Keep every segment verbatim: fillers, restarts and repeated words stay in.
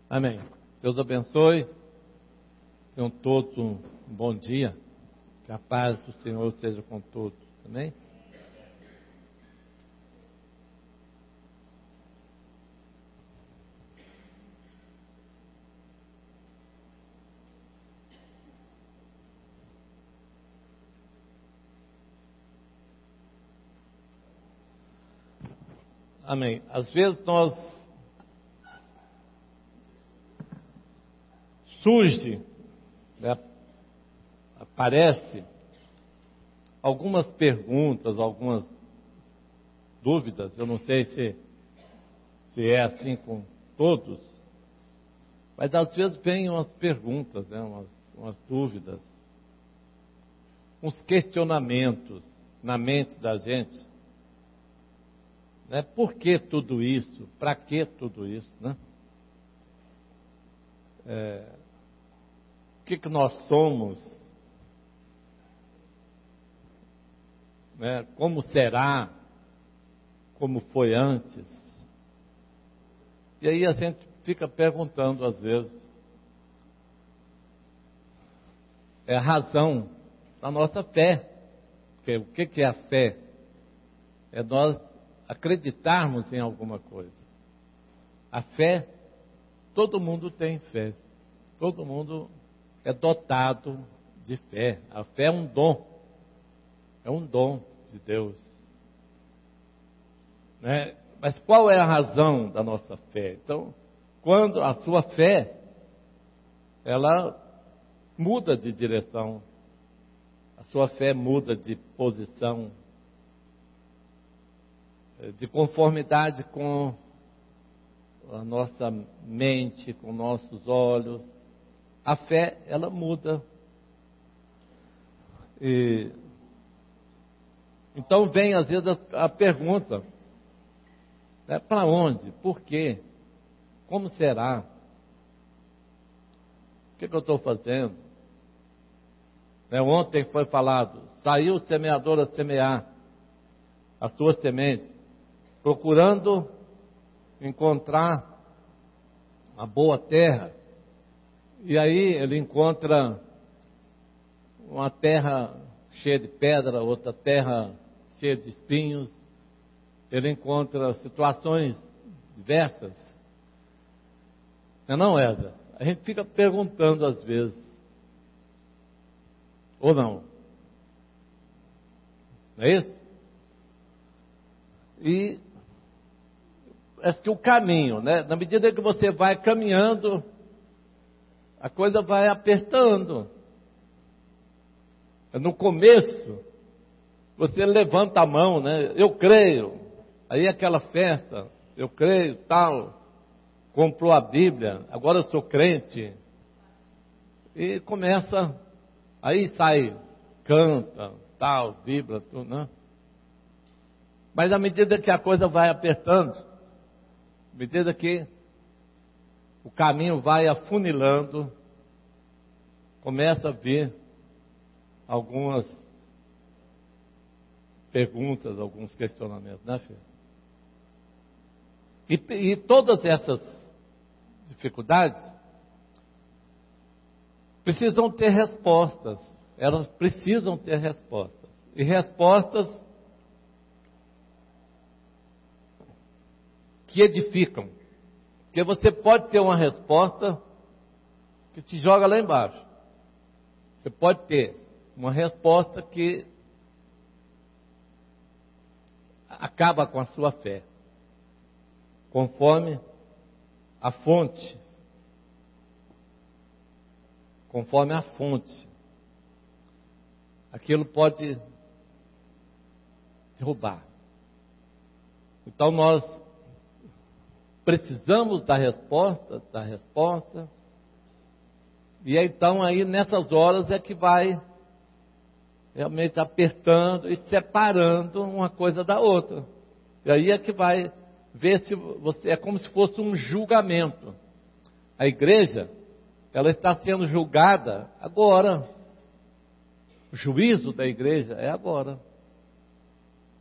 Amém. Deus abençoe. Tenham todos um bom dia. Que a paz do Senhor seja com todos. Amém? Amém. Às vezes nós surge, né, aparece algumas perguntas, algumas dúvidas. Eu não sei se, se é assim com todos, mas às vezes vem umas perguntas, né, umas, umas dúvidas, uns questionamentos na mente da gente. Né? Por que tudo isso? Para que tudo isso? Né? É, o que, que nós somos? Né? Como será? Como foi antes? E aí a gente fica perguntando às vezes. É a razão da nossa fé. Porque o que, que é a fé? É nós acreditarmos em alguma coisa. A fé, todo mundo tem fé. Todo mundo é dotado de fé. A fé é um dom. É um dom de Deus. Né? Mas qual é a razão da nossa fé? Então, quando a sua fé, ela muda de direção. A sua fé muda de posição, de conformidade com a nossa mente, com nossos olhos. A fé, ela muda. E, então vem às vezes a, a pergunta, né, para onde? Por quê? Como será? O que, que eu estou fazendo? Né, ontem foi falado, saiu o semeador a semear a sua semente, procurando encontrar uma boa terra. E aí ele encontra uma terra cheia de pedra, outra terra cheia de espinhos. Ele encontra situações diversas. Não é não, Eza? A gente fica perguntando às vezes. Ou não? Não é isso? E acho que o caminho, né? Na medida que você vai caminhando, a coisa vai apertando. No começo, você levanta a mão, né? Eu creio. Aí aquela festa, eu creio, tal. Comprou a Bíblia, agora eu sou crente. E começa, aí sai, canta, tal, vibra, tudo, né? Mas à medida que a coisa vai apertando, à medida que o caminho vai afunilando, começa a vir algumas perguntas, alguns questionamentos, né, filho? E, e todas essas dificuldades precisam ter respostas. Elas precisam ter respostas. E respostas que edificam. Porque você pode ter uma resposta que te joga lá embaixo. Você pode ter uma resposta que acaba com a sua fé. Conforme a fonte. Conforme a fonte. Aquilo pode derrubar. Então nós precisamos da resposta, da resposta. E então aí nessas horas é que vai realmente apertando e separando uma coisa da outra. E aí é que vai ver se você, é como se fosse um julgamento. A igreja, ela está sendo julgada agora. O juízo da igreja é agora.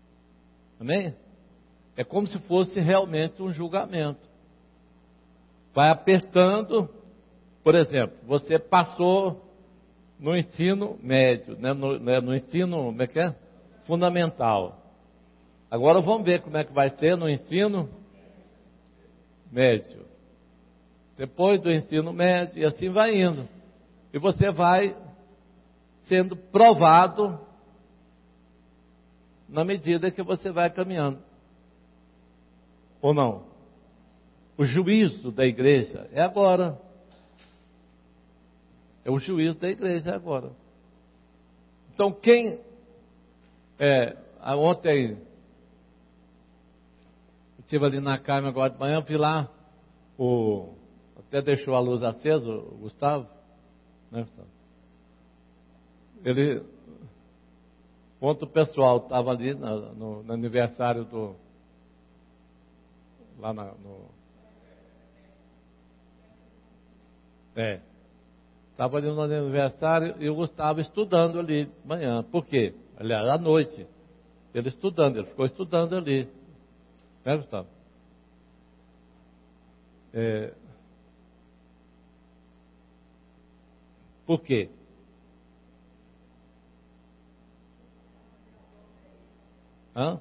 Amém? É como se fosse realmente um julgamento. vai apertando. Por exemplo, você passou no ensino médio, né? no, né? no ensino, como é que é? Fundamental. Agora vamos ver como é que vai ser no ensino médio. Depois do ensino médio, e assim vai indo. E você vai sendo provado na medida que você vai caminhando. Ou não? O juízo da igreja é agora. É o juízo da igreja agora. Então quem... É, ontem, eu estive ali na Carme agora de manhã, vi lá, o, até deixou a luz acesa, o Gustavo, né, Gustavo? Ele, ontem o pessoal estava ali no, no, no aniversário do, lá na, no, é, estava ali no aniversário e o Gustavo estudando ali de manhã. Por quê? Aliás, à noite. Ele estudando, ele ficou estudando ali. Né, Gustavo? É... Por quê? Hã?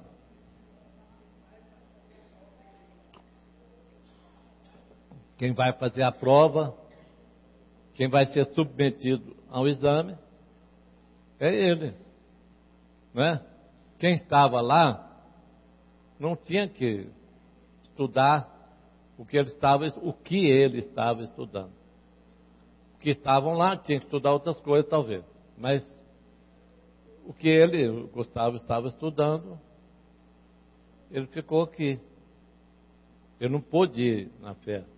Quem vai fazer a prova, quem vai ser submetido ao exame, é ele. Não é? Quem estava lá não tinha que estudar o que ele estava, o que ele estava estudando. Os que estavam lá tinham que estudar outras coisas, talvez. Mas o que ele, o Gustavo, estava estudando, ele ficou aqui. Ele não pôde ir na festa.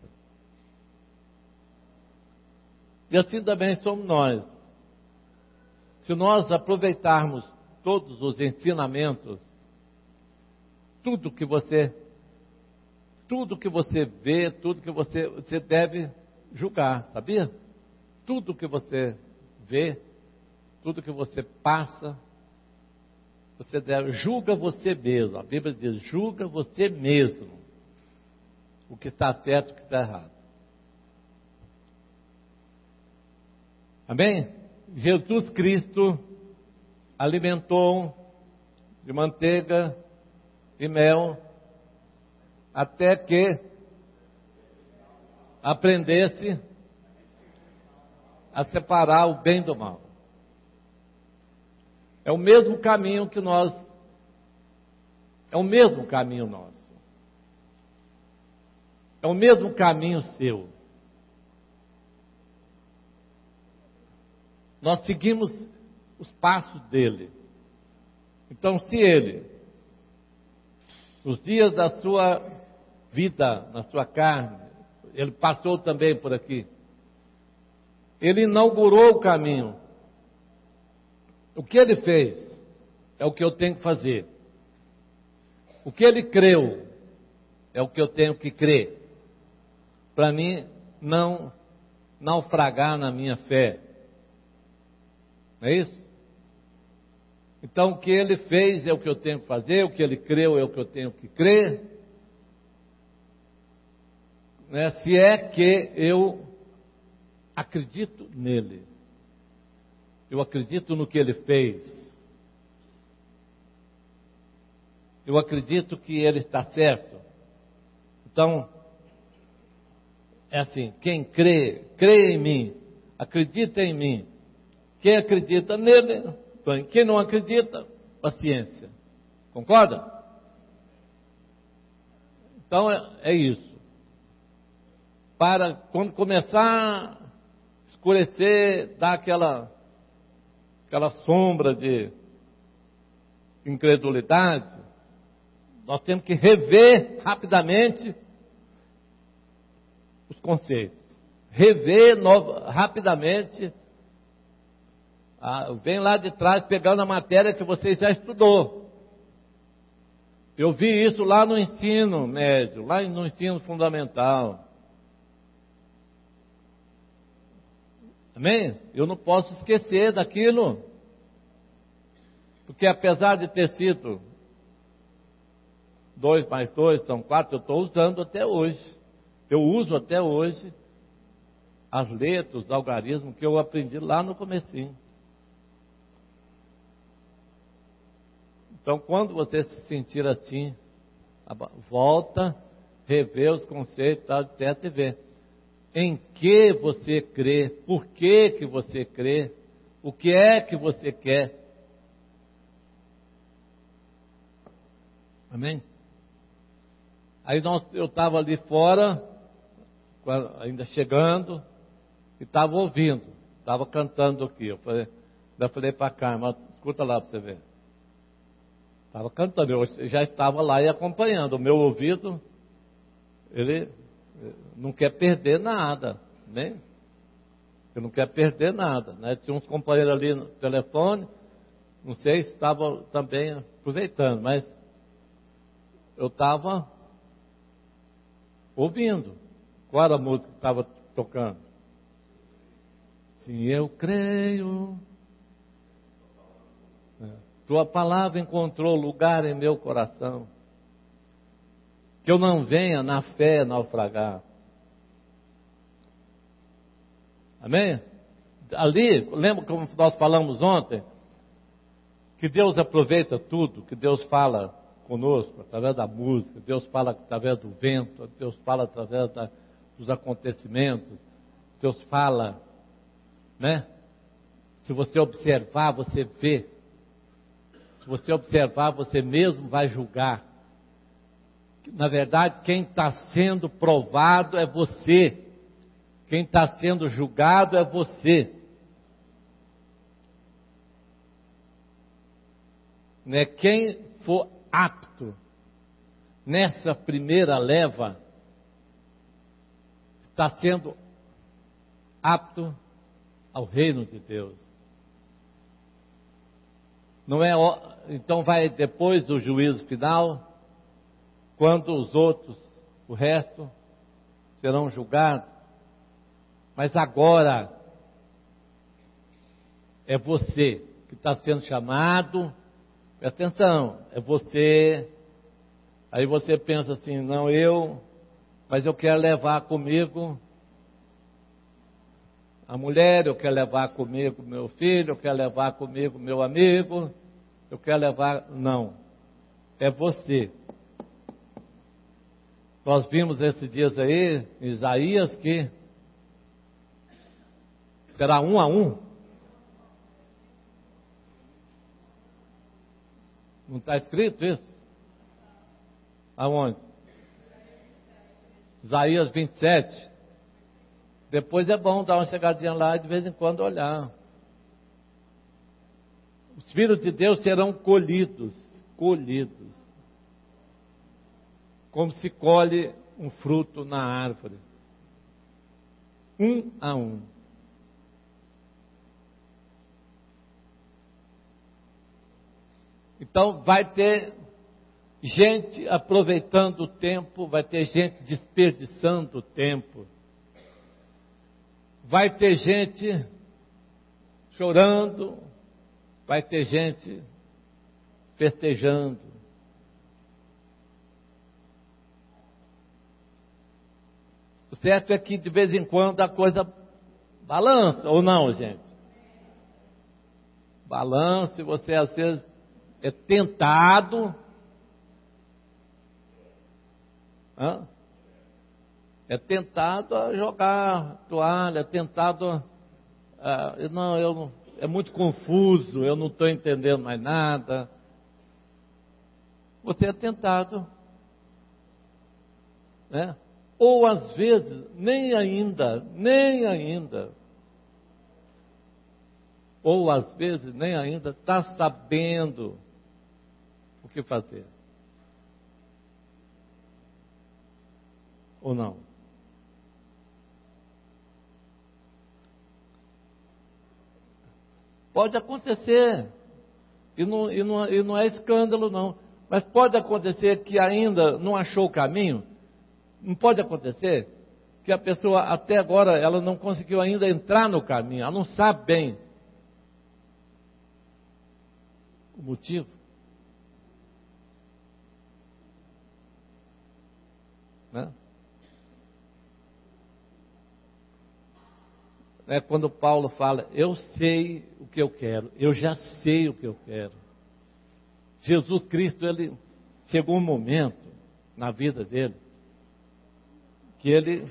E assim também somos nós. Se nós aproveitarmos todos os ensinamentos, tudo que você, tudo que você vê, tudo que você, você deve julgar, sabia? Tudo que você vê, tudo que você passa, você deve, julga você mesmo. A Bíblia diz, julga você mesmo o que está certo e o que está errado. Amém? Jesus Cristo alimentou de manteiga e mel até que aprendesse a separar o bem do mal. É o mesmo caminho que nós, é o mesmo caminho nosso. É o mesmo caminho seu. Nós seguimos os passos dele. Então, se ele, nos dias da sua vida, na sua carne, ele passou também por aqui, ele inaugurou o caminho. O que ele fez é o que eu tenho que fazer. O que ele creu é o que eu tenho que crer. Para mim não naufragar na minha fé. Não é isso? Então, o que ele fez é o que eu tenho que fazer, o que ele creu é o que eu tenho que crer. Né? Se é que eu acredito nele, eu acredito no que ele fez, eu acredito que ele está certo. Então, é assim, quem crê, crê em mim, acredita em mim. Quem acredita nele, bem. Quem não acredita, paciência. Concorda? Então é, é isso. Para quando começar a escurecer, dar aquela, aquela sombra de incredulidade, nós temos que rever rapidamente os conceitos. Rever novo, rapidamente. Ah, vem lá de trás pegando a matéria que você já estudou. Eu vi isso lá no ensino médio, lá no ensino fundamental. Amém? Eu não posso esquecer daquilo. Porque apesar de ter sido dois mais dois são quatro, eu estou usando até hoje. Eu uso até hoje as letras, os algarismos que eu aprendi lá no comecinho. Então, quando você se sentir assim, volta, revê os conceitos, tal, etcétera, e vê em que você crê, por que que você crê, o que é que você quer. Amém? Aí nós, eu estava ali fora, ainda chegando, e estava ouvindo, estava cantando aqui. Eu falei, eu falei para a Carmen, escuta lá para você ver. Estava cantando, eu já estava lá e acompanhando. O meu ouvido, ele não quer perder nada, né? Ele não quer perder nada, né? Tinha uns companheiros ali no telefone, não sei se estavam também aproveitando, mas eu estava ouvindo. Qual era a música que estava tocando? Sim, eu creio. Tua palavra encontrou lugar em meu coração. Que eu não venha na fé naufragar. Amém? Ali, lembra como nós falamos ontem? Que Deus aproveita tudo, que Deus fala conosco através da música, Deus fala através do vento, Deus fala através da, dos acontecimentos, Deus fala, né? Se você observar, você vê. Se você observar, você mesmo vai julgar. Na verdade, quem está sendo provado é você. Quem está sendo julgado é você. Né? Quem for apto nessa primeira leva, está sendo apto ao reino de Deus. Não é, então vai depois do juízo final, quando os outros, o resto, serão julgados. Mas agora é você que está sendo chamado. Presta atenção, é você. Aí você pensa assim, não eu, mas eu quero levar comigo a mulher, eu quero levar comigo meu filho, eu quero levar comigo meu amigo, eu quero levar... Não, é você. Nós vimos esses dias aí, em Isaías, que será um a um. Não está escrito isso? Aonde? Isaías vinte e sete. Depois é bom dar uma chegadinha lá e de vez em quando olhar. Os filhos de Deus serão colhidos, colhidos. Como se colhe um fruto na árvore. Um a um. Então vai ter gente aproveitando o tempo, vai ter gente desperdiçando o tempo. Vai ter gente chorando, vai ter gente festejando. O certo é que de vez em quando a coisa balança, ou não, gente? Balança e você às vezes é tentado. Hã? É tentado a jogar toalha, é tentado a, a, não, eu não, é muito confuso, eu não estou entendendo mais nada. Você é tentado, né? Ou às vezes, nem ainda, nem ainda. Ou às vezes, nem ainda está sabendo o que fazer. Ou não? Pode acontecer, e não, e, não, e não é escândalo não, mas pode acontecer que ainda não achou o caminho. Não pode acontecer que a pessoa até agora ela não conseguiu ainda entrar no caminho, ela não sabe bem o motivo. Né? né, quando Paulo fala, eu sei o que eu quero, eu já sei o que eu quero. Jesus Cristo, ele chegou um momento na vida dele, que ele,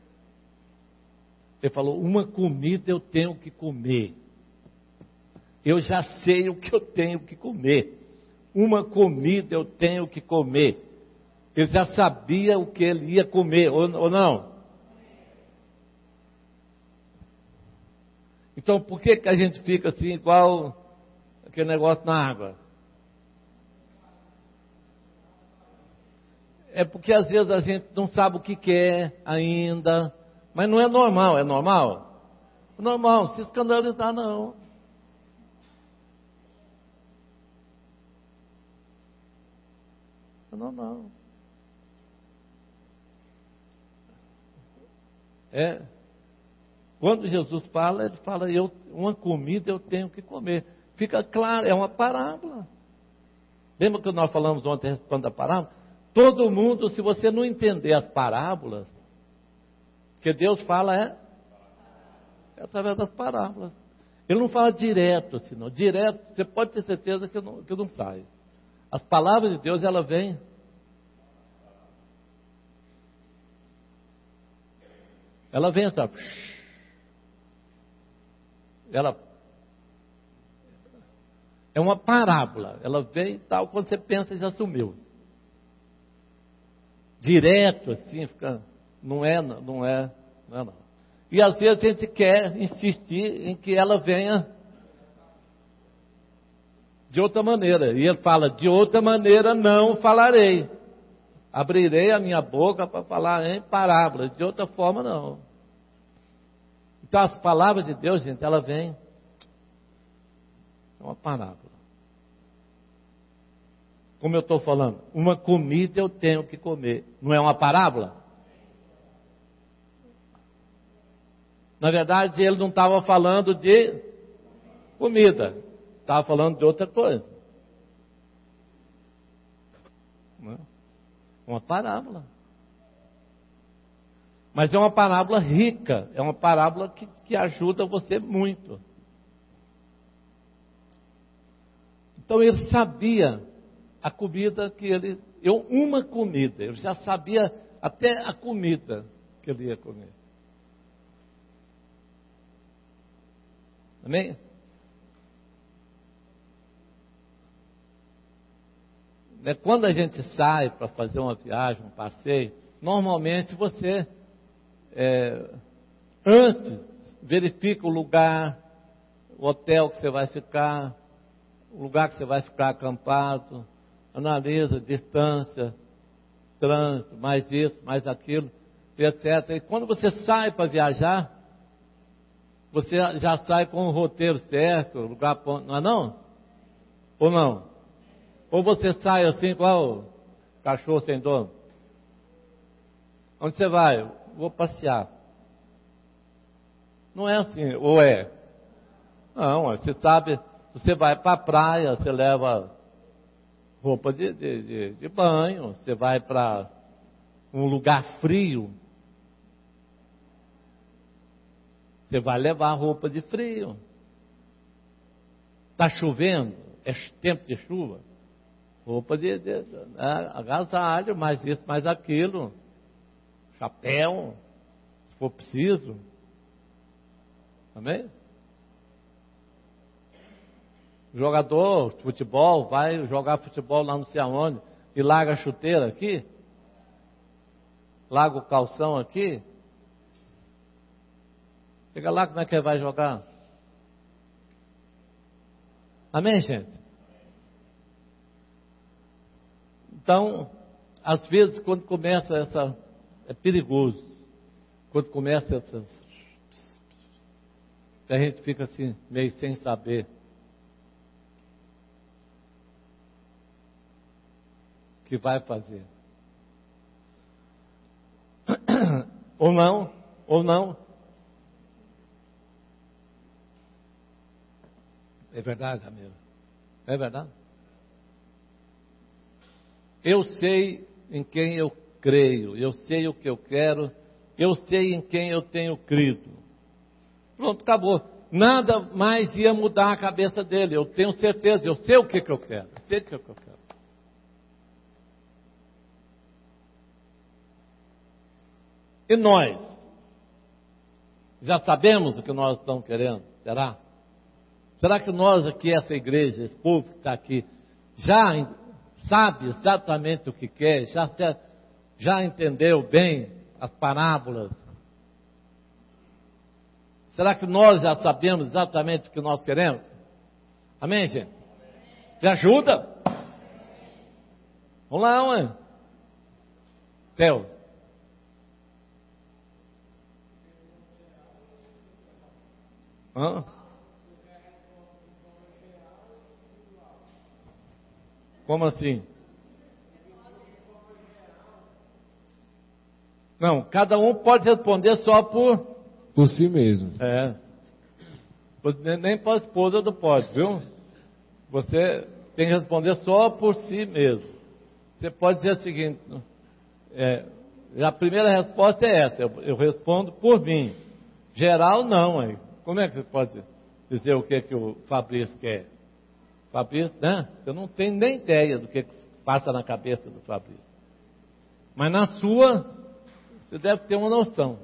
ele falou, uma comida eu tenho que comer. Eu já sei o que eu tenho que comer. Uma comida eu tenho que comer. Ele já sabia o que ele ia comer, ou, ou não? Então, por que, que a gente fica assim, igual aquele negócio na água? É porque às vezes a gente não sabe o que quer ainda, mas não é normal, é normal? Normal, se escandalizar não. É normal. É. Quando Jesus fala, ele fala, eu, uma comida eu tenho que comer. Fica claro, é uma parábola. Lembra que nós falamos ontem a respeito da parábola? Todo mundo, se você não entender as parábolas, que Deus fala é, é através das parábolas. Ele não fala direto, senão direto, você pode ter certeza que não, que não sai. As palavras de Deus, ela vem. Ela vem, sabe? Ela é uma parábola. Ela vem tal, quando você pensa, já sumiu. Direto, assim, fica, não é, não é, não é não. E às vezes a gente quer insistir em que ela venha de outra maneira. E ele fala, de outra maneira não falarei. Abrirei a minha boca para falar em parábolas. De outra forma, não. Então, as palavras de Deus, gente, ela vem. É uma parábola. Como eu estou falando, uma comida eu tenho que comer. Não é uma parábola? Na verdade, ele não estava falando de comida. Estava falando de outra coisa. Não é? Uma parábola. Mas é uma parábola rica. É uma parábola que, que ajuda você muito. Então ele sabia a comida que ele... Eu, uma comida. Eu já sabia até a comida que ele ia comer. Amém? Quando a gente sai para fazer uma viagem, um passeio, normalmente você, é, antes, verifica o lugar, o hotel que você vai ficar, o lugar que você vai ficar acampado, analisa distância, trânsito, mais isso, mais aquilo, etcétera. E quando você sai para viajar, você já sai com o roteiro certo, o lugar, não é não? Ou não? Ou você sai assim, igual cachorro sem dono? Onde você vai? Vou passear. Não é assim, ou é? Não, você sabe, você vai para a praia, você leva roupa de, de, de, de banho, você vai para um lugar frio, você vai levar roupa de frio. Está chovendo, é tempo de chuva. Roupa de, de, de né, agasalho, mais isso, mais aquilo. Chapéu, se for preciso. Amém? O jogador de futebol vai jogar futebol lá não sei aonde e larga a chuteira aqui. Larga o calção aqui. Chega lá, como é que ele vai jogar? Amém, gente? Então, às vezes, quando começa essa... É perigoso. Quando começa essas... A gente fica assim, meio sem saber. O que vai fazer. Ou não, ou não. É verdade, amigo. É verdade. Eu sei em quem eu creio, eu sei o que eu quero, eu sei em quem eu tenho crido. Pronto, acabou. Nada mais ia mudar a cabeça dele. Eu tenho certeza, eu sei o que, que eu quero. Eu sei o que, que eu quero. E nós? Já sabemos o que nós estamos querendo? Será? Será que nós aqui, essa igreja, esse povo que está aqui, já sabe exatamente o que quer? Já, já entendeu bem as parábolas? Será que nós já sabemos exatamente o que nós queremos? Amém, gente? Me ajuda? Vamos lá, ué. Theo. Hã? Como assim? Não, cada um pode responder só por... Por si mesmo. É. Nem para a esposa não pode, viu? Você tem que responder só por si mesmo. Você pode dizer o seguinte, é, a primeira resposta é essa, eu, eu respondo por mim. Geral não, aí. Como é que você pode dizer o que, que o Fabrício quer? Fabrício, né? Você não tem nem ideia do que passa na cabeça do Fabrício. Mas na sua, você deve ter uma noção.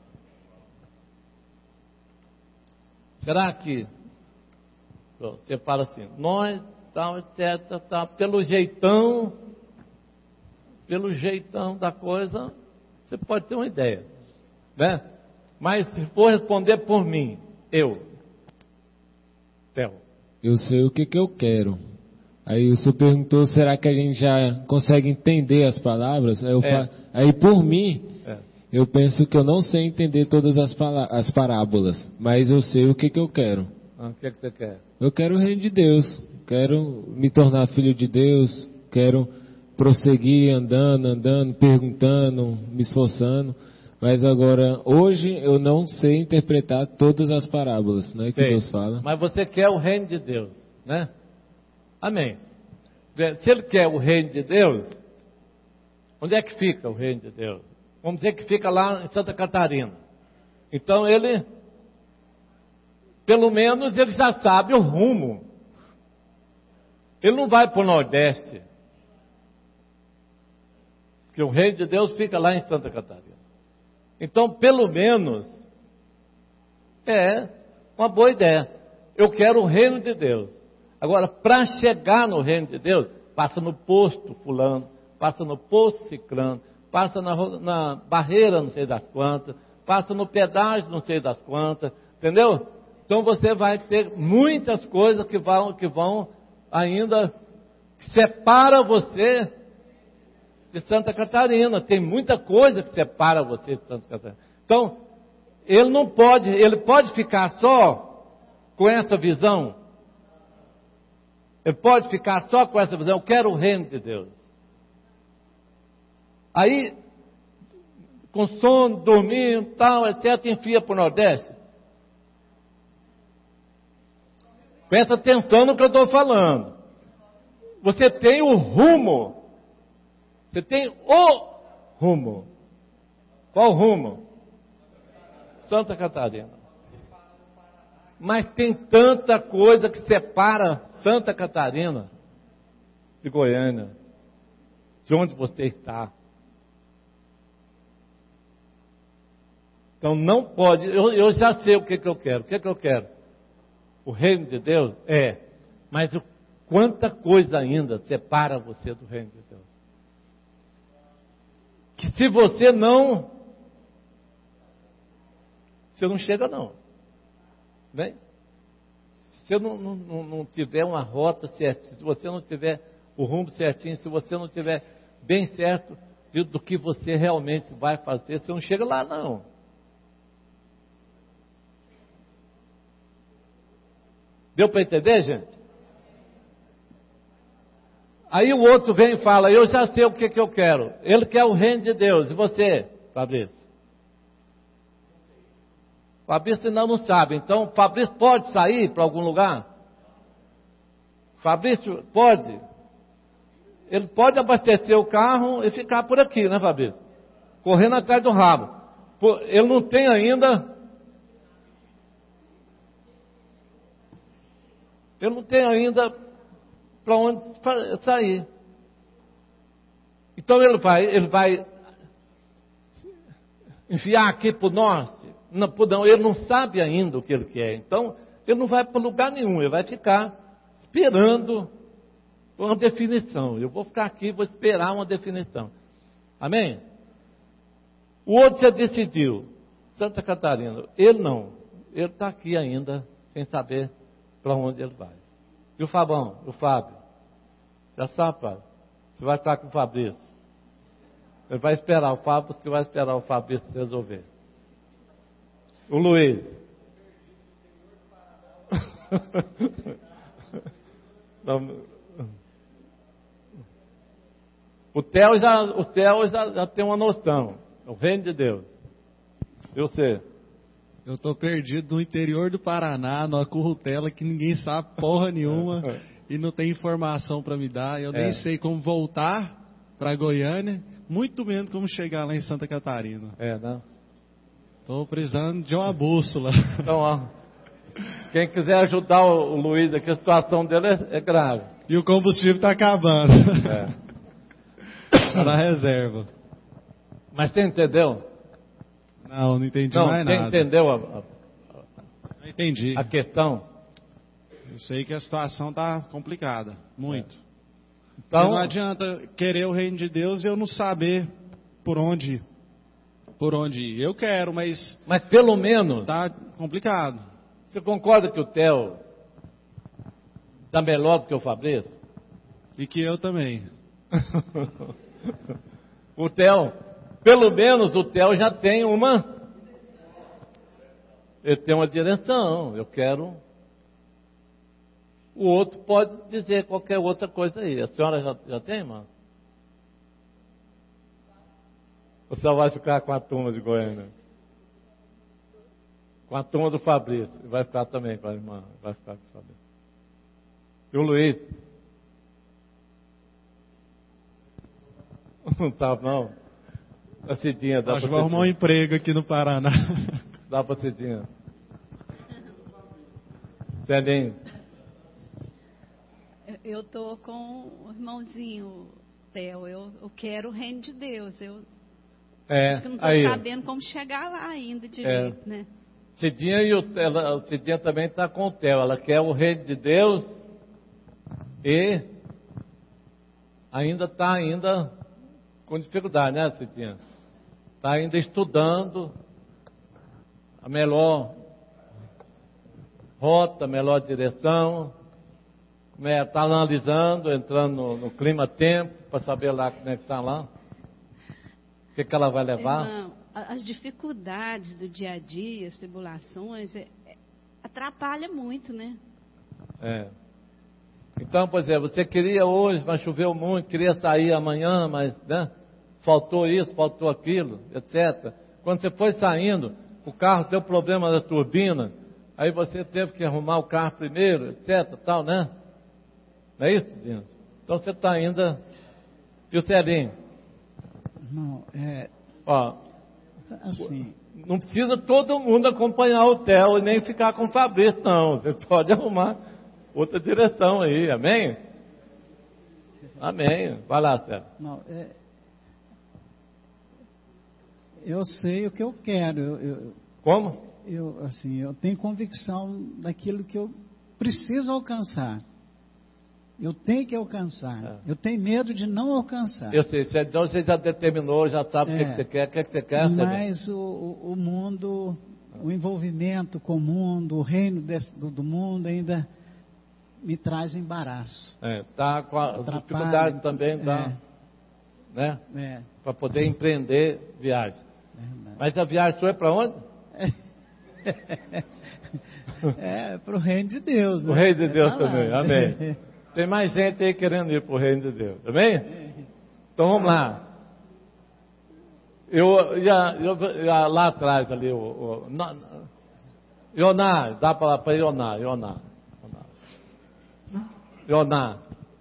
Será que você fala assim, nós, tal, etc, tal, pelo jeitão, pelo jeitão da coisa, você pode ter uma ideia, né? Mas se for responder por mim, eu, Theo. Eu sei o que, que eu quero. Aí o senhor perguntou, será que a gente já consegue entender as palavras? Aí, eu É. falo, aí por mim, É. eu penso que eu não sei entender todas as, pala- as parábolas, mas eu sei o que, que eu quero. Ah, o que, é que você quer? Eu quero o reino de Deus, quero me tornar filho de Deus, quero prosseguir andando, andando, perguntando, me esforçando. Mas agora, hoje eu não sei interpretar todas as parábolas, né, que Sei. Deus fala. Mas você quer o reino de Deus, né? Amém. Se ele quer o reino de Deus, onde é que fica o reino de Deus? Vamos dizer que fica lá em Santa Catarina. Então ele, pelo menos ele já sabe o rumo. Ele não vai para o Nordeste. Porque o reino de Deus fica lá em Santa Catarina. Então, pelo menos, é uma boa ideia. Eu quero o reino de Deus. Agora, para chegar no reino de Deus, passa no posto fulano, passa no posto ciclano, passa na, na barreira não sei das quantas, passa no pedágio não sei das quantas, entendeu? Então você vai ter muitas coisas que vão, que vão ainda, que separa você de Santa Catarina. Tem muita coisa que separa você de Santa Catarina. Então, ele não pode, ele pode ficar só com essa visão. Ele pode ficar só com essa visão. Eu quero o reino de Deus. Aí, com sono, dormindo, tal, etcétera, enfia para o Nordeste. Presta atenção no que eu estou falando. Você tem o rumo. Você tem o rumo. Qual rumo? Santa Catarina. Mas tem tanta coisa que separa Santa Catarina de Goiânia, de onde você está. Então não pode, eu, eu já sei o que, que eu quero. O que, que eu quero? O reino de Deus? É. Mas o, quanta coisa ainda separa você do reino de Deus. Que se você não, você não chega não. Bem? Se você não, não, não tiver uma rota certa, se você não tiver o rumo certinho, se você não tiver bem certo do, do que você realmente vai fazer, você não chega lá não. Deu para entender, gente? Aí o outro vem e fala, eu já sei o que, que eu quero. Ele quer o reino de Deus. E você, Fabrício? Fabrício ainda não sabe. Então, Fabrício pode sair para algum lugar? Fabrício pode? Ele pode abastecer o carro e ficar por aqui, né, Fabrício? Correndo atrás do rabo. Ele não tem ainda eu não tenho ainda para onde sair. Então ele vai, ele vai enfiar aqui para o norte. Não, não, ele não sabe ainda o que ele quer. Então, ele não vai para lugar nenhum. Ele vai ficar esperando uma definição. Eu vou ficar aqui, vou esperar uma definição. Amém? O outro já decidiu. Santa Catarina. Ele não. Ele está aqui ainda, sem saber para onde ele vai. E o Fabão? O Fábio? Já sabe, Fábio? Você vai ficar com o Fabrício. Ele vai esperar o Fábio, porque vai esperar o Fabrício resolver. O Luiz. O Theo já, o Theo já, já tem uma noção. O reino de Deus. E você? Eu estou perdido no interior do Paraná, numa currutela que ninguém sabe porra nenhuma e não tem informação para me dar. Eu nem é. sei como voltar para Goiânia, muito menos como chegar lá em Santa Catarina. É, não? Estou precisando de uma bússola. Então, ó, quem quiser ajudar o, o Luiz aqui, a situação dele é, é grave. E o combustível está acabando. É. Está na reserva. Mas você entendeu? Não, não entendi não, mais você nada. entendeu a, a, não entendi. a questão? Eu sei que a situação está complicada, muito. É. Então, não adianta querer o reino de Deus e eu não saber por onde, por onde ir. Eu quero, mas... Mas pelo menos... Está complicado. Você concorda que o Theo está melhor do que o Fabrício? E que eu também. O Theo, pelo menos o Theo já tem uma... Ele tem uma direção, eu quero... O outro pode dizer qualquer outra coisa aí. A senhora já, já tem, irmão? Ou você vai ficar com a turma de Goiânia? Com a turma do Fabrício. Vai ficar também com a irmã. Vai ficar com o Fabrício. E o Luiz? Não tá, não. A Cidinha dá Acho que pra vou arrumar um emprego aqui no Paraná. Dá pra Cidinha. Celinho? Eu estou com o irmãozinho Theo. Eu, eu quero o reino de Deus. Eu é, acho que não estou aí. sabendo como chegar lá ainda direito, é. né? Cidinha, e o, ela, o Cidinha também está com o Theo. Ela quer o reino de Deus e ainda está ainda com dificuldade, né, Cidinha? Está ainda estudando a melhor rota, a melhor direção. Está analisando, entrando no, no clima-tempo, para saber lá como é que está lá. O que, que ela vai levar? Irmão, as dificuldades do dia a dia, as tribulações, é, é, atrapalha muito, né? É. Então, pois é, você queria hoje, mas choveu muito, queria sair amanhã, mas né, faltou isso, faltou aquilo, etcétera. Quando você foi saindo, o carro deu problema da turbina, aí você teve que arrumar o carro primeiro, etcétera, tal, né? Não é isso, Dino? Então você está ainda... E o Celinho? Não, é... Ó, assim... Não precisa todo mundo acompanhar o Theo e nem ficar com o Fabrício, não. Você pode arrumar outra direção aí, amém? Amém. Vai lá, Célio. Não, é... Eu sei o que eu quero. Eu, eu, Como? Eu, assim, eu tenho convicção daquilo que eu preciso alcançar. Eu tenho que alcançar. É. Eu tenho medo de não alcançar. Eu sei, então você já determinou, já sabe é. o que, que você quer, o que, que você quer. Mas o, o mundo, o envolvimento com o mundo, o reino desse, do, do mundo ainda me traz embaraço. É, tá com a dificuldade também, tá, é. né? É. Para poder empreender viagem. É. Mas a viagem sua é para onde? É, para o reino de Deus. Né? O reino de Deus é também, amém. Tem mais gente aí querendo ir para o reino de Deus, amém? Então vamos lá. Eu ia, eu ia lá atrás ali, o, o Ioná, dá para para Ioná, Ioná, Ioná.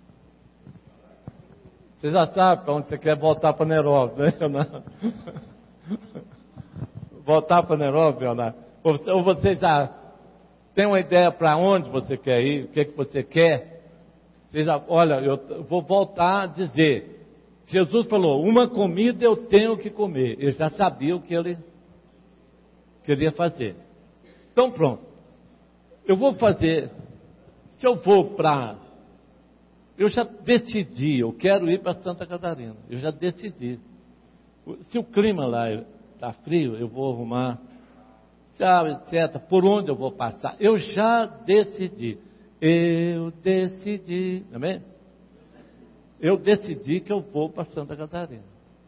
Você já sabe para onde você quer voltar para Nerópolis, né, Ioná? Voltar para Nerópolis, Ioná? Ou você já Tem uma ideia para onde você quer ir? O que, é que você quer? Você já, olha, eu vou voltar a dizer. Jesus falou, uma comida eu tenho que comer. Ele já sabia o que ele queria fazer. Então pronto. Eu vou fazer, se eu vou para... Eu já decidi, eu quero ir para Santa Catarina. Eu já decidi. Se o clima lá está frio, eu vou arrumar, etcétera. Por onde eu vou passar? Eu já decidi. Eu decidi. Amém? Eu decidi que eu vou para Santa Catarina.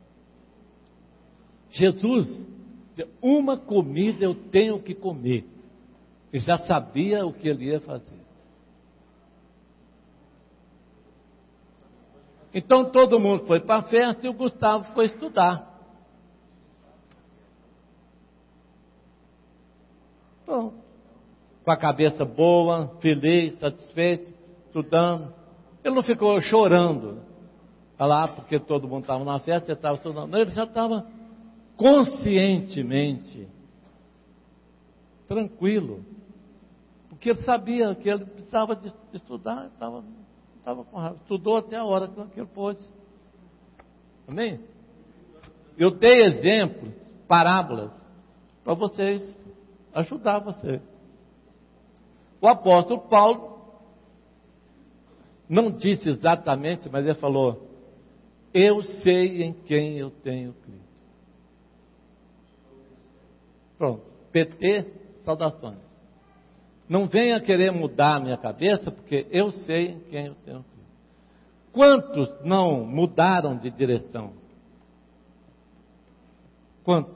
Jesus, uma comida eu tenho que comer. Ele já sabia o que ele ia fazer. Então todo mundo foi para a festa e o Gustavo foi estudar. Bom, com a cabeça boa, feliz, satisfeito, estudando. Ele não ficou chorando lá porque todo mundo estava na festa, ele estava estudando. Não, ele já estava conscientemente tranquilo. Porque ele sabia que ele precisava de estudar, estava, estava com raiva. Estudou até a hora que ele pôde. Amém? Eu dei exemplos, parábolas, para vocês, ajudar vocês. O apóstolo Paulo não disse exatamente, mas ele falou, eu sei em quem eu tenho crido. Pronto, P T, saudações. Não venha querer mudar a minha cabeça, porque eu sei em quem eu tenho crido. Quantos não mudaram de direção? Quantos?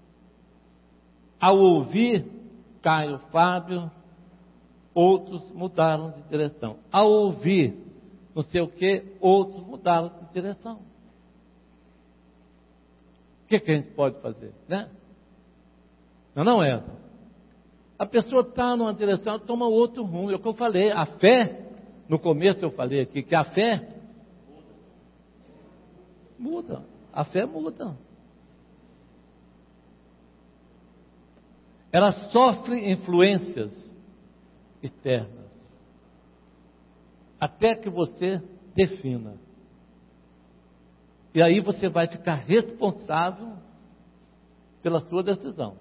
Ao ouvir Caio Fábio, outros mudaram de direção. Ao ouvir não sei o que, outros mudaram de direção. O que, que a gente pode fazer, né? Não, não é. A pessoa está numa direção, toma outro rumo. É o que eu falei, a fé, no começo eu falei aqui, que a fé muda. A fé muda. Ela sofre influências externas. Até que você defina. E aí você vai ficar responsável pela sua decisão.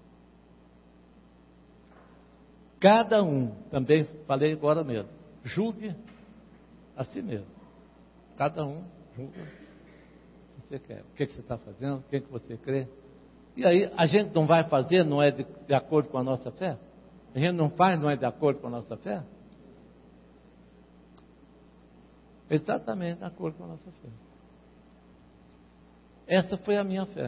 Cada um, também falei agora mesmo, julgue a si mesmo. Cada um julga o que você quer. O que, que você está fazendo, o que, que você crê. E aí, a gente não vai fazer, não é de, de acordo com a nossa fé? A gente não faz, não é de acordo com a nossa fé? Exatamente de acordo com a nossa fé. Essa foi a minha fé.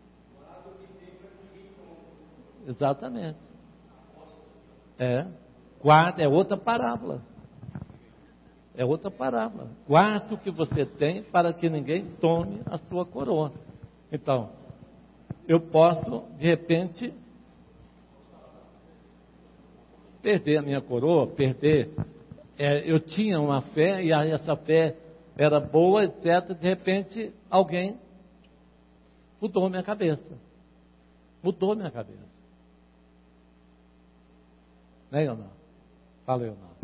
Exatamente. É. Guarda, é outra parábola. É outra parábola. Guarda o que você tem para que ninguém tome a sua coroa. Então, eu posso, de repente, perder a minha coroa, perder. É, eu tinha uma fé e essa fé era boa, etcétera. De repente, alguém mudou minha cabeça. Mudou minha cabeça. Né, ou não? Fala aí ou não?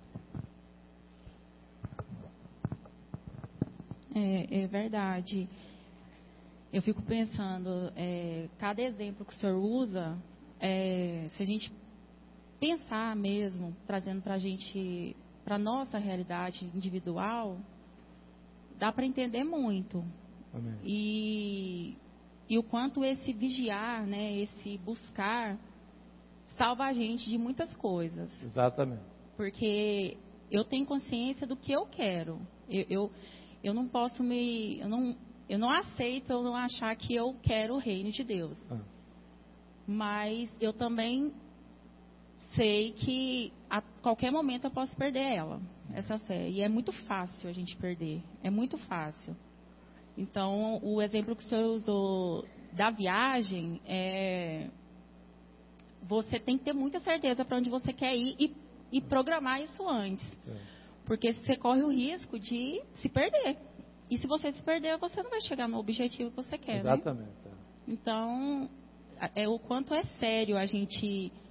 É, é verdade. Eu fico pensando, é, cada exemplo que o senhor usa, é, se a gente pensar mesmo, trazendo para a gente, para a nossa realidade individual, dá para entender muito. Amém. E, e o quanto esse vigiar, né, esse buscar, salva a gente de muitas coisas. Exatamente. Porque eu tenho consciência do que eu quero. Eu, eu, eu não posso me... Eu não, eu não aceito eu não achar que eu quero o reino de Deus. Ah. Mas eu também sei que a qualquer momento eu posso perder ela, essa fé. E é muito fácil a gente perder. É muito fácil. Então, o exemplo que o senhor usou da viagem, é, você tem que ter muita certeza para onde você quer ir e, e programar isso antes. É. Porque você corre o risco de se perder. E se você se perder, você não vai chegar no objetivo que você quer. Exatamente. Né? Então, é o quanto é sério a gente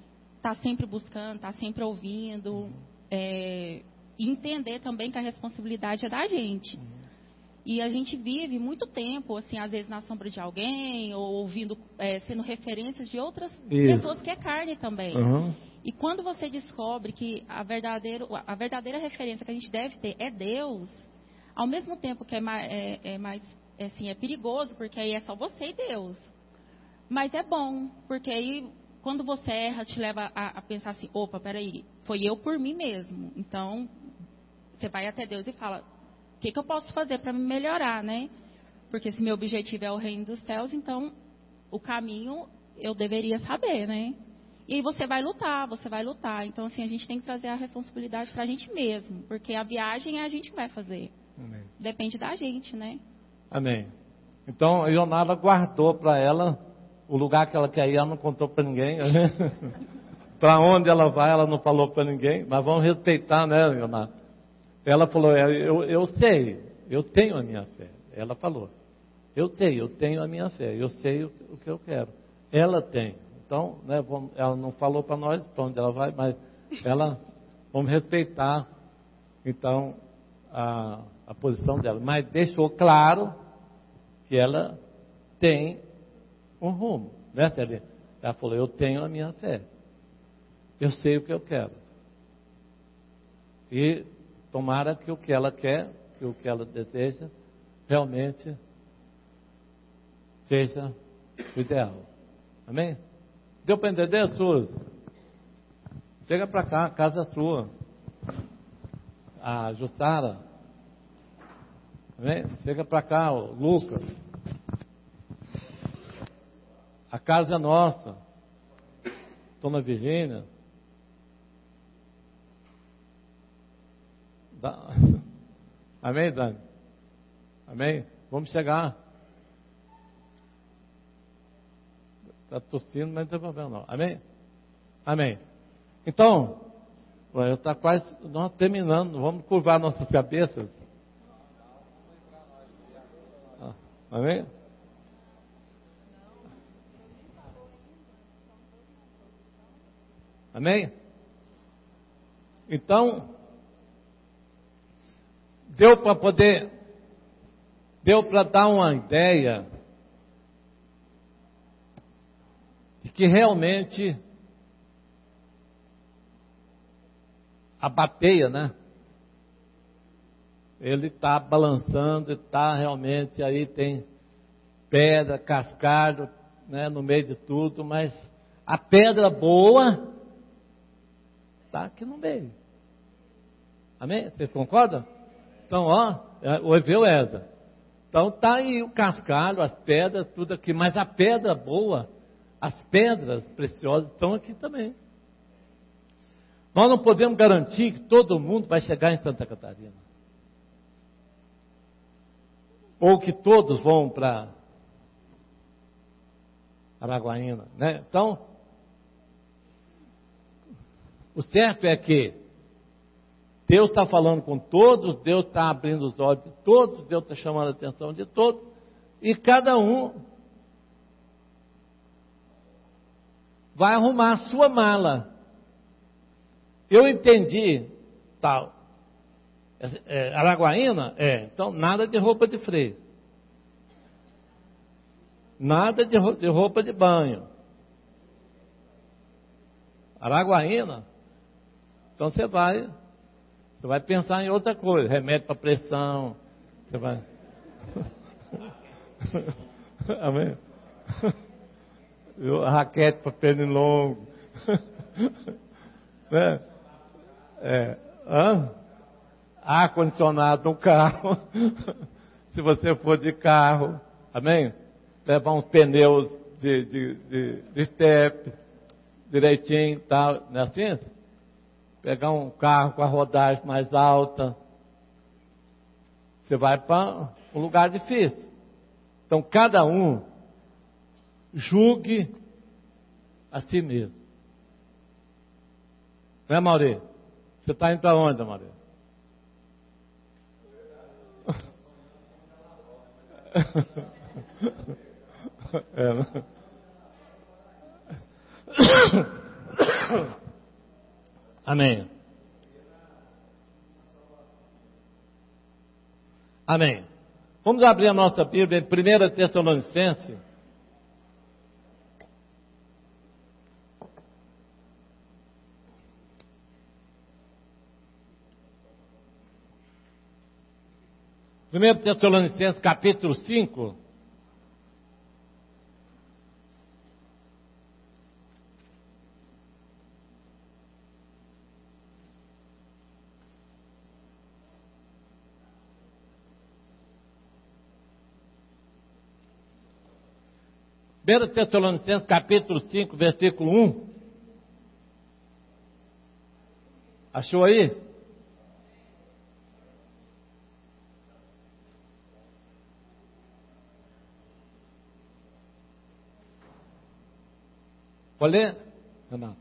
tá sempre buscando, tá sempre ouvindo, é, e entender também que a responsabilidade é da gente. E a gente vive muito tempo, assim, às vezes na sombra de alguém, ou ouvindo, é, sendo referências de outras Isso. pessoas que é carne também. Uhum. E quando você descobre que a, verdadeiro, a verdadeira referência que a gente deve ter é Deus, ao mesmo tempo que é mais, é, é mais é, assim, é perigoso, porque aí é só você e Deus. Mas é bom, porque aí quando você erra, te leva a, a pensar assim, opa, peraí, foi eu por mim mesmo. Então, você vai até Deus e fala, o que, que eu posso fazer para me melhorar, né? Porque se meu objetivo é o reino dos céus, então o caminho eu deveria saber, né? E aí você vai lutar, você vai lutar. Então, assim, a gente tem que trazer a responsabilidade para a gente mesmo, porque a viagem é a gente que vai fazer. Amém. Depende da gente, né? Amém. Então, a Ionara guardou para ela o lugar que ela quer ir, ela não contou para ninguém. Para onde ela vai, ela não falou para ninguém. Mas vamos respeitar, né, Ionara? Ela falou, eu, eu sei, eu tenho a minha fé. Ela falou, eu sei, eu tenho a minha fé, eu sei o, o que eu quero. Ela tem. Então, né, vamos, ela não falou para nós para onde ela vai, mas ela, vamos respeitar, então, a, a posição dela. Mas deixou claro que ela tem um rumo, né, Célia? Ela falou, eu tenho a minha fé. Eu sei o que eu quero. E tomara que o que ela quer, que o que ela deseja, realmente seja o ideal. Amém? Deu para entender, Suzy? Chega para cá, a casa é sua. A Jussara. Amém? Chega para cá, o Lucas. A casa é nossa. Dona Virgínia. Da... Amém, Dani? Amém? Vamos chegar. Está tossindo, mas não tem problema não. Amém? Amém. Então, está quase nós terminando. Vamos curvar nossas cabeças. Ah, amém? Amém? Então, deu para poder, deu para dar uma ideia de que realmente a bateia, né? Ele está balançando, está realmente aí, tem pedra, cascalho, né, no meio de tudo, mas a pedra boa está aqui no meio. Amém? Vocês concordam? Então, ó, ouviu, Eda? Então tá aí o cascalho, as pedras, tudo aqui, mas a pedra boa, as pedras preciosas estão aqui também. Nós não podemos garantir que todo mundo vai chegar em Santa Catarina. Ou que todos vão para Araguaína, né? Então, o certo é que Deus está falando com todos, Deus está abrindo os olhos de todos, Deus está chamando a atenção de todos, e cada um vai arrumar a sua mala. Eu entendi, tal, é, é, Araguaína, é, então nada de roupa de freio, nada de, de roupa de banho. Araguaína, então você vai, você vai pensar em outra coisa, remédio para pressão, você vai, amém? Raquete para pernilongo, né? É, ar-condicionado no carro, se você for de carro, amém? Levar uns pneus de, de, de, de step, direitinho, tal, não é assim? Pegar um carro com a rodagem mais alta, você vai para um lugar difícil. Então, cada um julgue a si mesmo. Não é, Maurício? Você está indo para onde, Maurício? É, Amém. Amém. Vamos abrir a nossa Bíblia em primeira Tessalonicenses. primeira Tessalonicenses, capítulo cinco. primeira Tessalonicenses, capítulo cinco, versículo um. Achou aí? Pode ler, Renato?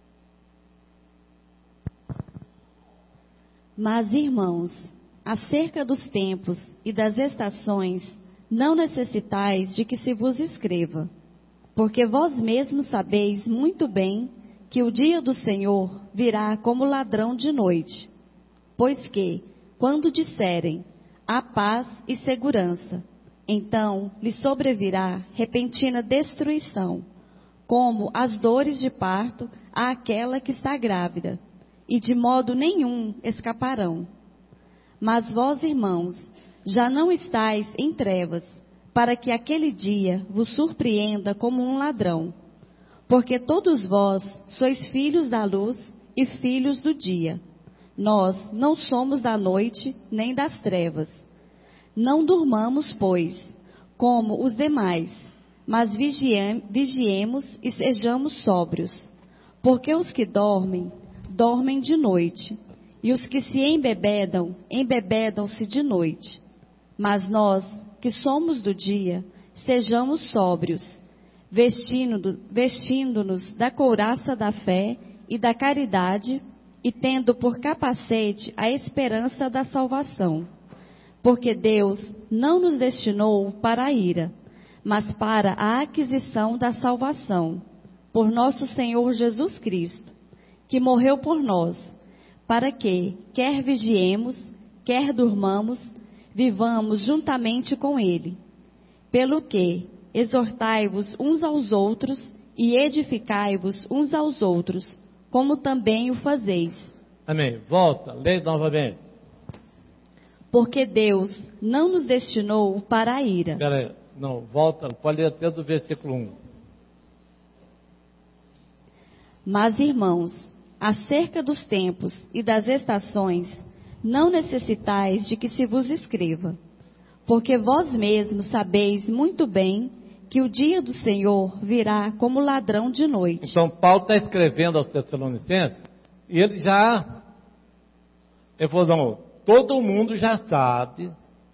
Mas, irmãos, acerca dos tempos e das estações, não necessitais de que se vos escreva, porque vós mesmos sabeis muito bem que o dia do Senhor virá como ladrão de noite. Pois que, quando disserem, há paz e segurança, então lhe sobrevirá repentina destruição, como as dores de parto àquela que está grávida, e de modo nenhum escaparão. Mas vós, irmãos, já não estáis em trevas, para que aquele dia vos surpreenda como um ladrão. Porque todos vós sois filhos da luz e filhos do dia. Nós não somos da noite nem das trevas. Não durmamos, pois, como os demais, mas vigiemos e sejamos sóbrios. Porque os que dormem, dormem de noite, e os que se embebedam, embebedam-se de noite. Mas nós, que somos do dia, sejamos sóbrios, vestindo, vestindo-nos da couraça da fé e da caridade, e tendo por capacete a esperança da salvação. Porque Deus não nos destinou para a ira, mas para a aquisição da salvação, por nosso Senhor Jesus Cristo, que morreu por nós, para que, quer vigiemos, quer durmamos, vivamos juntamente com Ele. Pelo que, exortai-vos uns aos outros e edificai-vos uns aos outros, como também o fazeis. Amém. Volta, lê novamente. Porque Deus não nos destinou para a ira. Espera aí, não, volta, pode ler até do versículo um. Mas, irmãos, acerca dos tempos e das estações, não necessitais de que se vos escreva, porque vós mesmos sabeis muito bem que o dia do Senhor virá como ladrão de noite. Então, Paulo está escrevendo aos Tessalonicenses, e ele já, ele falou, não, todo mundo já sabe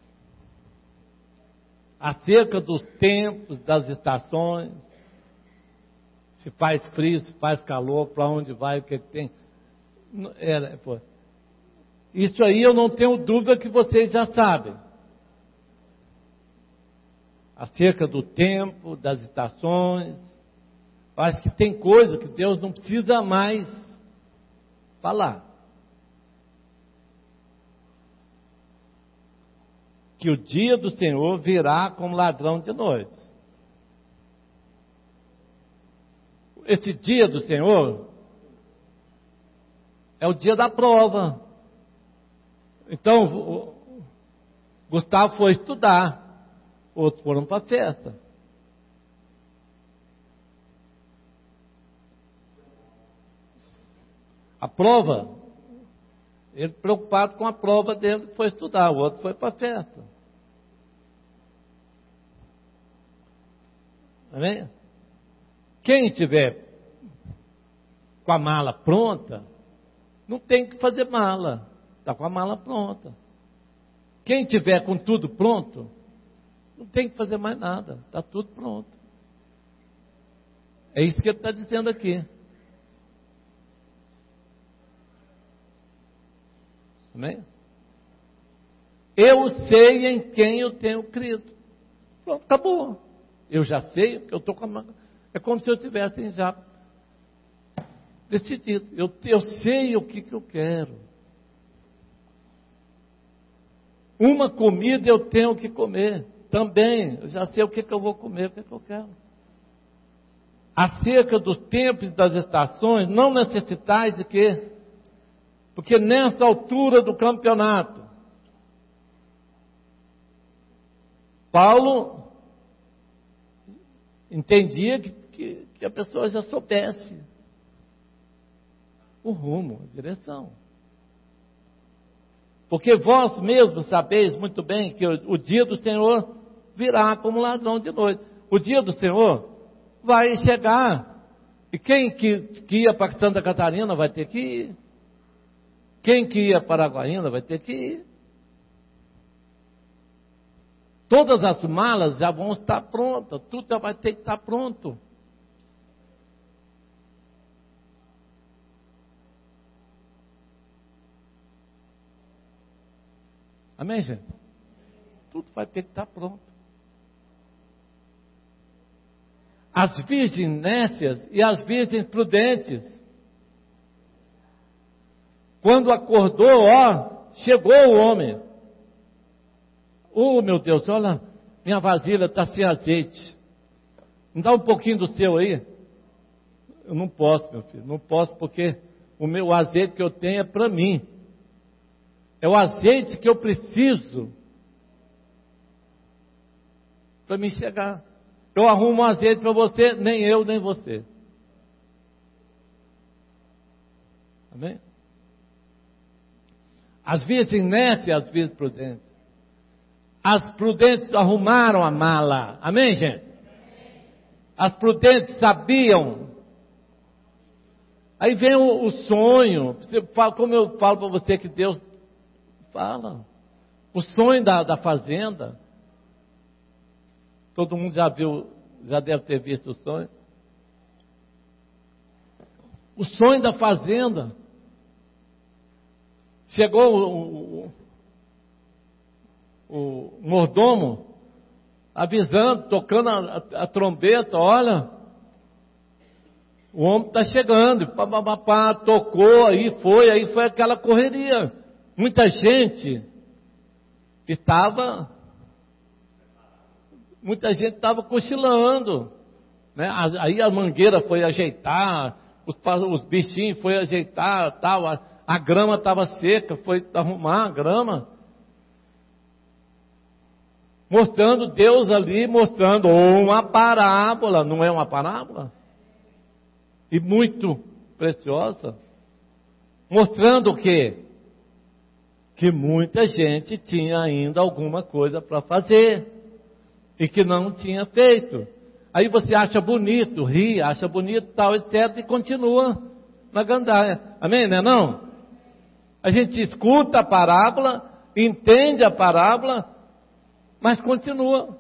acerca dos tempos, das estações, se faz frio, se faz calor, para onde vai, o que tem. Era, pô. Isso aí eu não tenho dúvida que vocês já sabem. Acerca do tempo, das estações. Eu acho que tem coisa que Deus não precisa mais falar. Que o dia do Senhor virá como ladrão de noite. Esse dia do Senhor é o dia da prova. Então, o Gustavo foi estudar, outros foram para a festa. A prova, ele preocupado com a prova dele, foi estudar, o outro foi para a festa. Amém? Quem tiver com a mala pronta, não tem que fazer mala, está com a mala pronta. Quem tiver com tudo pronto, não tem que fazer mais nada, está tudo pronto. É isso que ele está dizendo aqui. Amém? Eu sei em quem eu tenho crido. Pronto, acabou. Eu já sei, eu estou com a mão. É como se eu tivesse já decidido. Eu, eu sei o que, que eu quero. Uma comida eu tenho que comer. Também, eu já sei o que, que eu vou comer, o que, que eu quero. Acerca dos tempos e das estações, não necessitais de quê? Porque nessa altura do campeonato, Paulo entendia que, que, que a pessoa já soubesse o rumo, a direção. Porque vós mesmos sabeis muito bem que o, o dia do Senhor virá como ladrão de noite. O dia do Senhor vai chegar. E quem que, que ia para Santa Catarina vai ter que ir. Quem que ia para Araguaína vai ter que ir. Todas as malas já vão estar prontas. Tudo já vai ter que estar pronto. Amém, gente? Tudo vai ter que estar pronto. As virgens nécias e as virgens prudentes. Quando acordou, ó, chegou o homem. Oh, meu Deus, olha, minha vasilha está sem azeite. Me dá um pouquinho do seu aí. Eu não posso, meu filho, não posso porque o meu azeite que eu tenho é para mim. É o azeite que eu preciso para me chegar. Eu arrumo um azeite para você, nem eu, nem você. Amém? As virgens nécias e as virgens prudentes. As prudentes arrumaram a mala. Amém, gente? As prudentes sabiam. Aí vem o, o sonho. Você fala, como eu falo para você que Deus fala. O sonho da, da fazenda. Todo mundo já viu, já deve ter visto o sonho. O sonho da fazenda. Chegou o, o, o mordomo avisando, tocando a, a, a trombeta, olha, o homem está chegando, pá, pá, pá, pá, tocou, aí foi, aí foi aquela correria. Muita gente estava, muita gente estava cochilando, né? Aí a mangueira foi ajeitar, os, os bichinhos foi ajeitar, tal, a, a grama estava seca, foi arrumar a grama. Mostrando Deus ali, mostrando uma parábola, não é uma parábola? E muito preciosa. Mostrando o quê? Que muita gente tinha ainda alguma coisa para fazer. E que não tinha feito. Aí você acha bonito, ri, acha bonito, tal, etcétera. E continua na gandaia. Amém, né não? A gente escuta a parábola, entende a parábola, mas continua.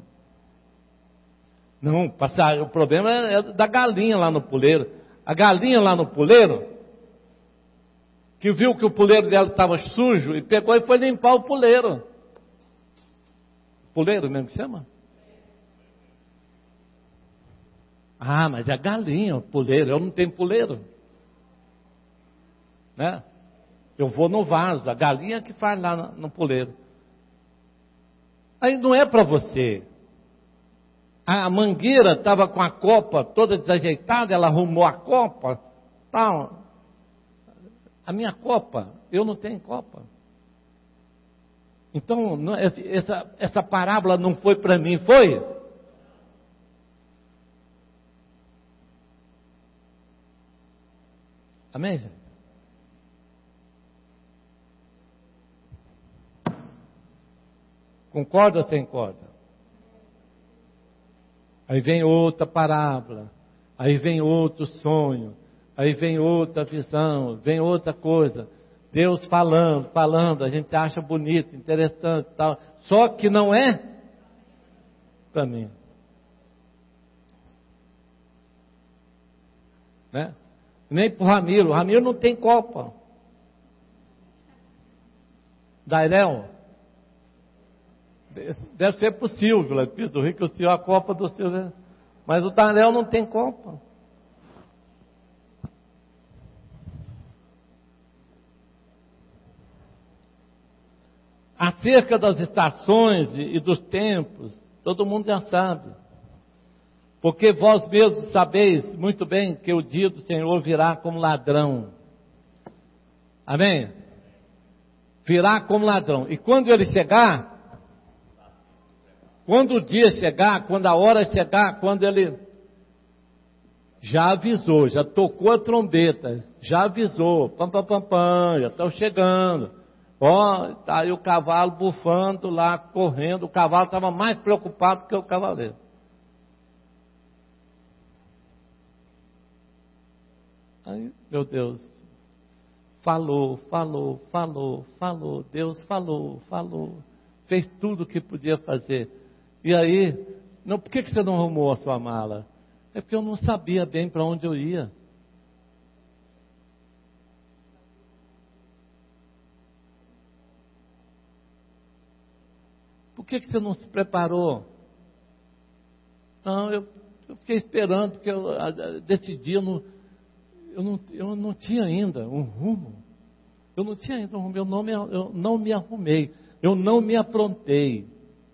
Não, passar, o problema é da galinha lá no puleiro. A galinha lá no puleiro, que viu que o puleiro dela estava sujo, e pegou e foi limpar o puleiro. Puleiro mesmo que chama? Ah, mas é a galinha, o puleiro. Eu não tenho puleiro. Né? Eu vou no vaso, a galinha que faz lá no puleiro. Aí não é para você. A mangueira estava com a copa toda desajeitada, ela arrumou a copa, tal. A minha copa, eu não tenho copa. Então, não, essa, essa parábola não foi para mim, foi? Amém, gente? Concorda ou sem concorda? Aí vem outra parábola, aí vem outro sonho, aí vem outra visão, vem outra coisa. Deus falando, falando, a gente acha bonito, interessante, tal. Só que não é para mim. Né? Nem para o Ramiro. O Ramiro não tem copa. Dairel. Deve ser para o Silvio, lá do Rio, que o Silvio, a copa do Silvio. Mas o Dairel não tem copa. Acerca das estações e dos tempos, todo mundo já sabe. Porque vós mesmos sabeis muito bem que o dia do Senhor virá como ladrão. Amém? Virá como ladrão. E quando ele chegar, quando o dia chegar, quando a hora chegar, quando ele já avisou, já tocou a trombeta, já avisou, pam, pam, pam, pam, já estão chegando. Ó, tá aí o cavalo bufando lá, correndo, o cavalo estava mais preocupado que o cavaleiro. Aí, meu Deus, falou, falou, falou, falou, Deus falou, falou, fez tudo o que podia fazer. E aí, não, por que que você não arrumou a sua mala? É porque eu não sabia bem para onde eu ia. Por que que você não se preparou? Não, eu, eu fiquei esperando, porque eu, decidi, eu não, eu, não, eu não tinha ainda um rumo. Eu não tinha ainda um rumo, eu não me, eu não me arrumei, eu não me aprontei.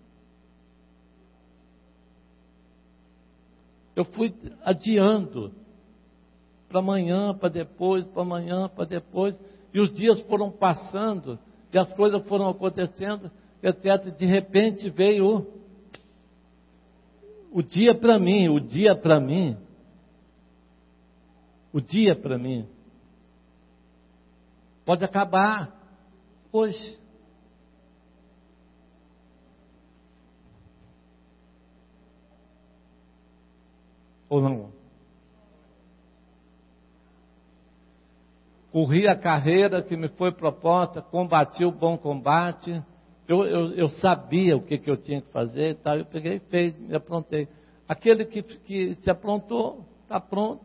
Eu fui adiando para amanhã, para depois, para amanhã, para depois, e os dias foram passando, e as coisas foram acontecendo, etcétera. De repente veio o, o dia para mim, o dia para mim, o dia para mim, pode acabar hoje. Ou não? Corri a carreira que me foi proposta, combati o bom combate. Eu, eu, eu sabia o que, que eu tinha que fazer e tal. Eu peguei e fiz, me aprontei. Aquele que, que se aprontou, está pronto.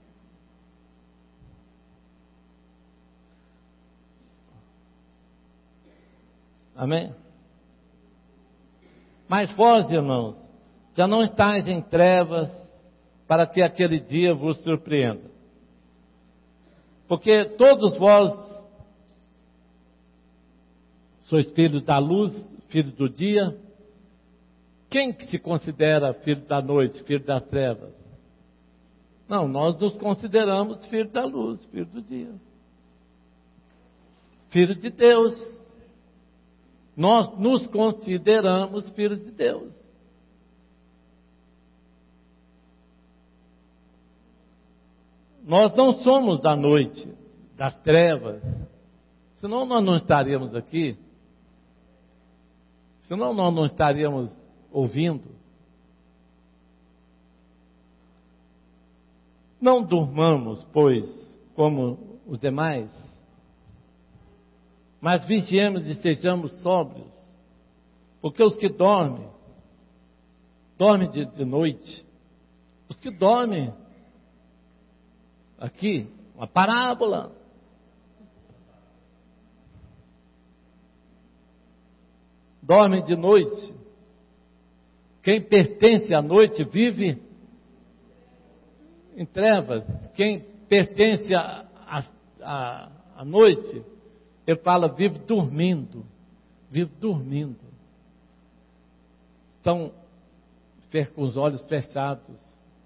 Amém? Mas vós, irmãos, já não estáis em trevas, para que aquele dia vos surpreenda. Porque todos vós sois filhos da luz, filhos do dia. Quem que se considera filho da noite, filho das trevas? Não, nós nos consideramos filhos da luz, filhos do dia. Filhos de Deus. Nós nos consideramos filhos de Deus. Nós não somos da noite, das trevas, senão nós não estaríamos aqui, senão nós não estaríamos ouvindo. Não durmamos, pois, como os demais, mas vigiemos e sejamos sóbrios, porque os que dormem, dormem de, de noite, os que dormem, aqui, uma parábola. Dormem de noite. Quem pertence à noite vive em trevas. Quem pertence à, à, à noite, ele fala, vive dormindo. Vive dormindo. Estão com os olhos fechados.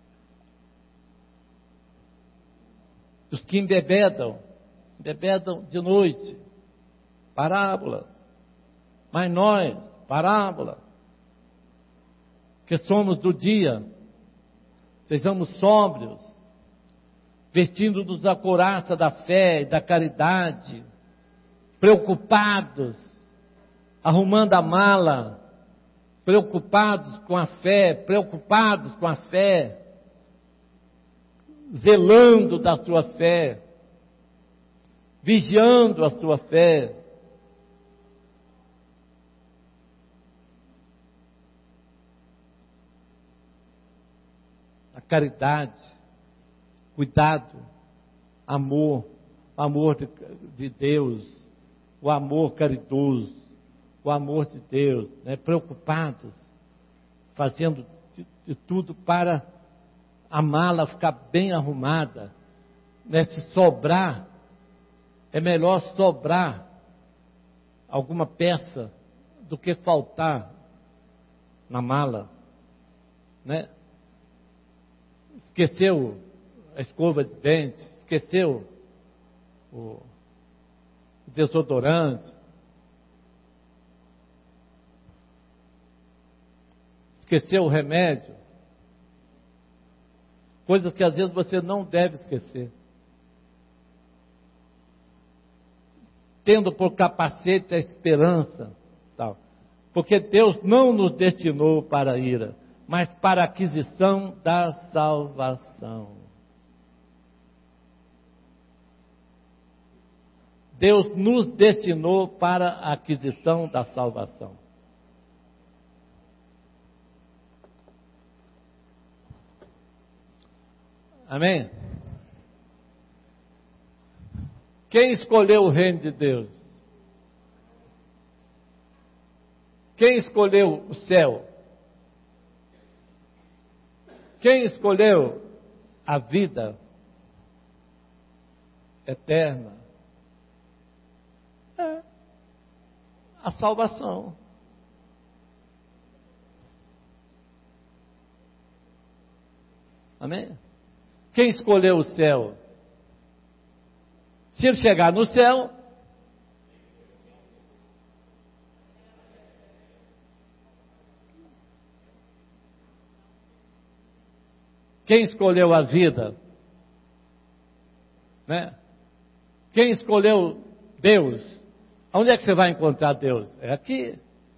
Os que embebedam, embebedam de noite, parábola. Mas nós, parábola, que somos do dia, sejamos sóbrios, vestindo-nos a couraça da fé e da caridade, preocupados, arrumando a mala, preocupados com a fé, preocupados com a fé, zelando da sua fé, vigiando a sua fé. A caridade, cuidado, amor, o amor de, de Deus, o amor caridoso, o amor de Deus, né? Preocupados, fazendo de, de tudo para a mala ficar bem arrumada, né? Se sobrar, é melhor sobrar alguma peça do que faltar na mala, né? Esqueceu a escova de dente, esqueceu o desodorante, esqueceu o remédio, coisas que às vezes você não deve esquecer. Tendo por capacete a esperança, tal. Porque Deus não nos destinou para a ira, mas para a aquisição da salvação. Deus nos destinou para a aquisição da salvação. Amém? Quem escolheu o reino de Deus? Quem escolheu o céu? Quem escolheu a vida eterna? É a salvação. Amém? Quem escolheu o céu? Se ele chegar no céu, quem escolheu a vida? Né? Quem escolheu Deus? Onde é que você vai encontrar Deus? É aqui.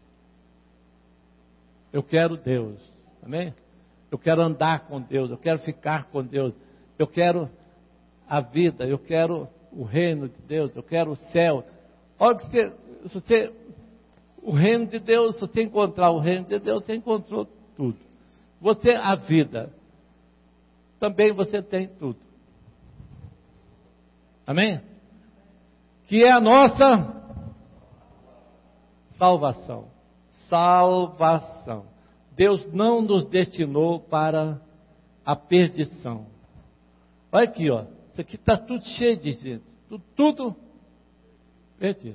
Eu quero Deus. Amém? Eu quero andar com Deus, eu quero ficar com Deus, eu quero a vida, eu quero o reino de Deus, eu quero o céu. Olha que você, se você, o reino de Deus, se você encontrar o reino de Deus, você encontrou tudo. Você, a vida, também você tem tudo. Amém? Que é a nossa salvação. Salvação. Deus não nos destinou para a perdição. Olha aqui, ó. Isso aqui está tudo cheio de gente. Tudo, tudo perdido.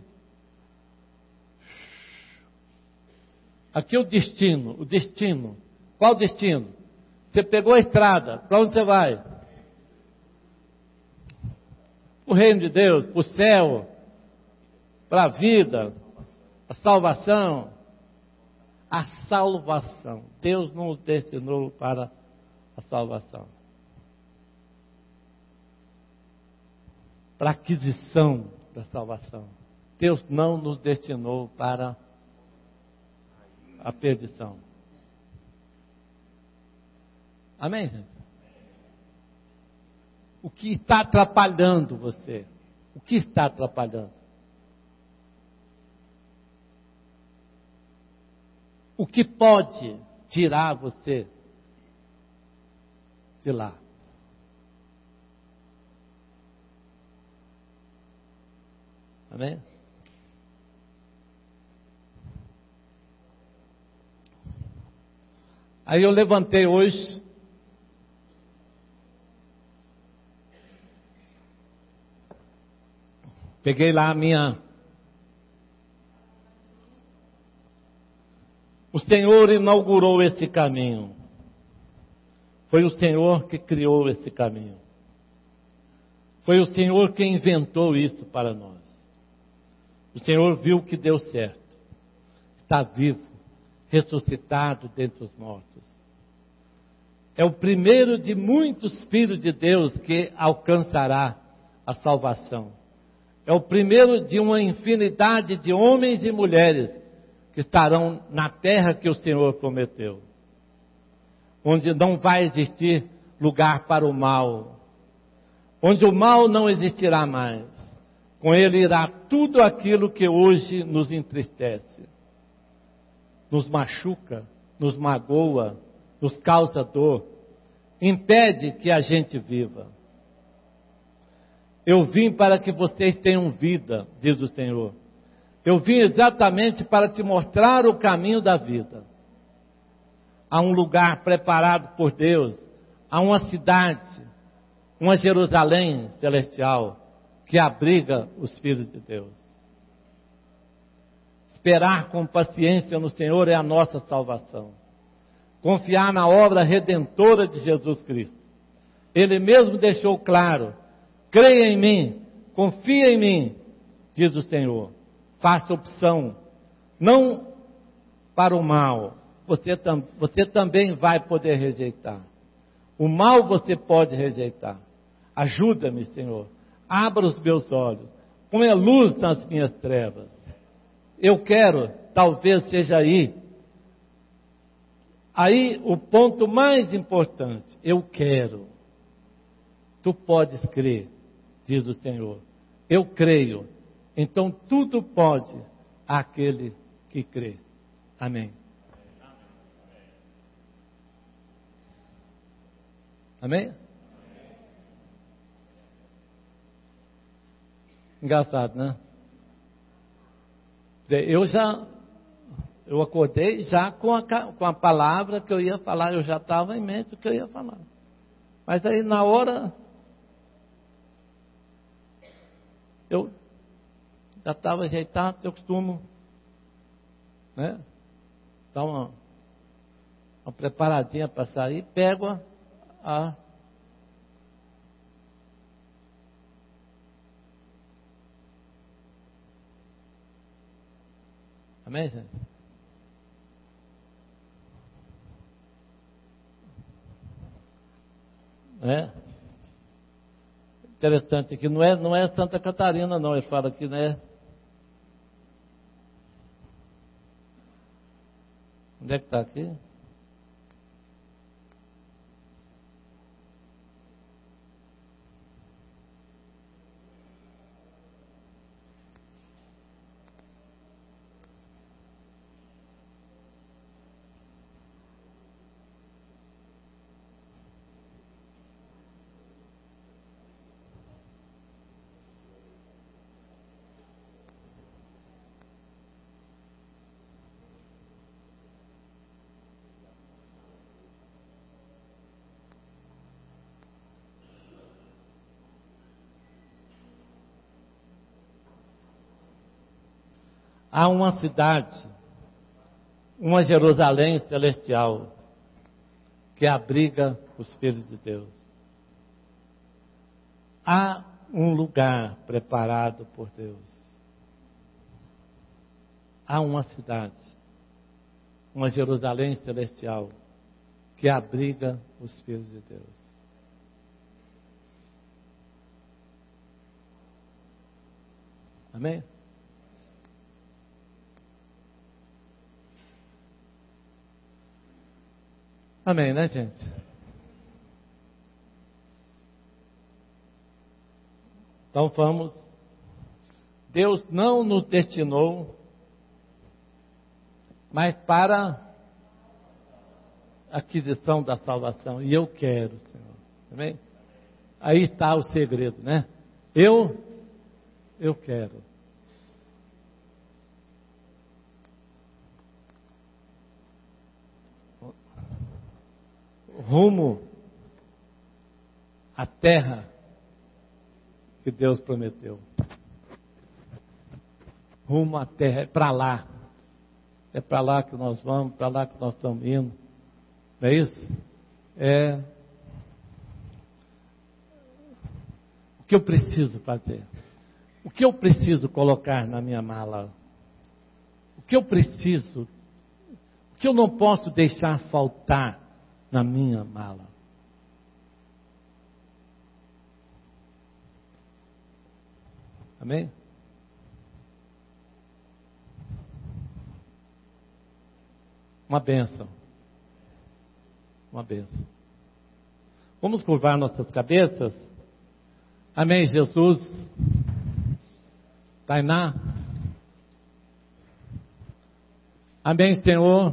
Aqui é o destino. O destino. Qual o destino? Você pegou a estrada. Para onde você vai? Para o reino de Deus, para o céu, para a vida, a salvação. A salvação. Deus nos destinou para a salvação. Para a aquisição da salvação. Deus não nos destinou para a perdição. Amém, gente? O que está atrapalhando você? O que está atrapalhando? O que pode tirar você de lá? Amém? Aí eu levantei hoje, peguei lá a minha... O Senhor inaugurou esse caminho. Foi o Senhor que criou esse caminho. Foi o Senhor que inventou isso para nós. O Senhor viu que deu certo. Está vivo, ressuscitado dentre os mortos. É o primeiro de muitos filhos de Deus que alcançará a salvação. É o primeiro de uma infinidade de homens e mulheres que estarão na terra que o Senhor prometeu, onde não vai existir lugar para o mal, onde o mal não existirá mais. Com ele irá tudo aquilo que hoje nos entristece, nos machuca, nos magoa, nos causa dor, impede que a gente viva. Eu vim para que vocês tenham vida, diz o Senhor. Eu vim exatamente para te mostrar o caminho da vida. Há um lugar preparado por Deus, há uma cidade, uma Jerusalém celestial, que abriga os filhos de Deus. Esperar com paciência no Senhor é a nossa salvação. Confiar na obra redentora de Jesus Cristo. Ele mesmo deixou claro: creia em mim, confia em mim, diz o Senhor. Faça opção, não para o mal. Você, tam, você também vai poder rejeitar. O mal você pode rejeitar. Ajuda-me, Senhor. Abra os meus olhos. Ponha luz nas minhas trevas. Eu quero, talvez seja aí. Aí o ponto mais importante. Eu quero. Tu podes crer, diz o Senhor. Eu creio. Então tudo pode àquele que crê. Amém. Amém? Engraçado, né? Eu já, eu acordei já com a, com a palavra que eu ia falar, eu já estava em mente o que eu ia falar. Mas aí na hora, eu já estava ajeitado, eu costumo, né? Dar uma, uma preparadinha para sair, pego a, a Amém, gente? É interessante aqui, não é, não é Santa Catarina não, ele fala aqui, né? Onde é que está aqui? Há uma cidade, uma Jerusalém celestial, que abriga os filhos de Deus. Há um lugar preparado por Deus. Há uma cidade, uma Jerusalém celestial, que abriga os filhos de Deus. Amém? Amém, né, gente? Então vamos. Deus não nos destinou, mas para a aquisição da salvação. E eu quero, Senhor. Amém? Aí está o segredo, né? Eu, eu quero. Rumo à terra que Deus prometeu. Rumo à terra, é para lá. É para lá que nós vamos, para lá que nós estamos indo. Não é isso? É o que eu preciso fazer. O que eu preciso colocar na minha mala. O que eu preciso, o que eu não posso deixar faltar na minha mala. Amém? Uma bênção. Uma bênção. Vamos curvar nossas cabeças. Amém, Jesus. Tainá. Amém, Senhor.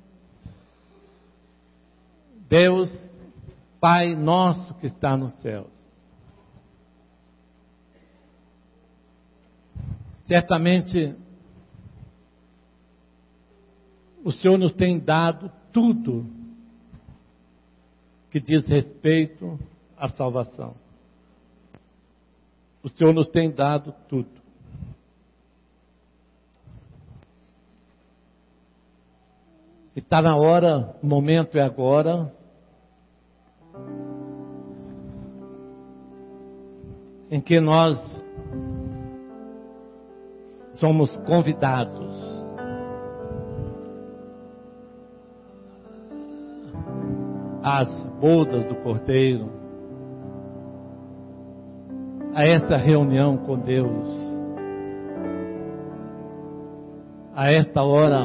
Deus, Pai nosso que está nos céus. Certamente, o Senhor nos tem dado tudo que diz respeito à salvação. O Senhor nos tem dado tudo. Está na hora, o momento é agora, em que nós somos convidados às bodas do Cordeiro, a esta reunião com Deus, a esta hora,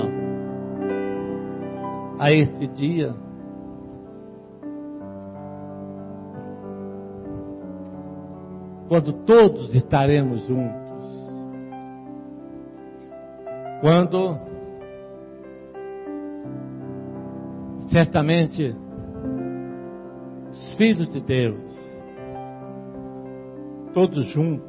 a este dia, quando todos estaremos juntos, quando certamente os filhos de Deus, todos juntos,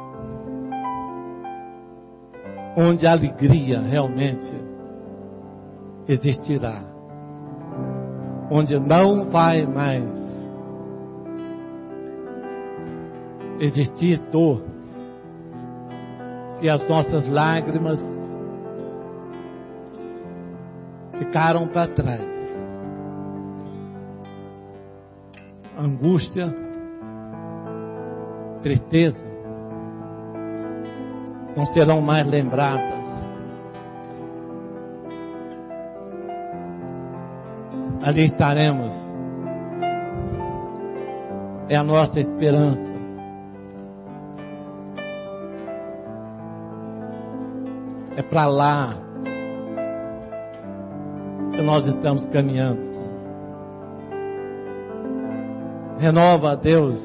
onde a alegria realmente existirá, onde não vai mais existir dor, se as nossas lágrimas ficaram para trás. Angústia, tristeza não serão mais lembradas. Ali estaremos. É a nossa esperança. É para lá que nós estamos caminhando. Renova, Deus,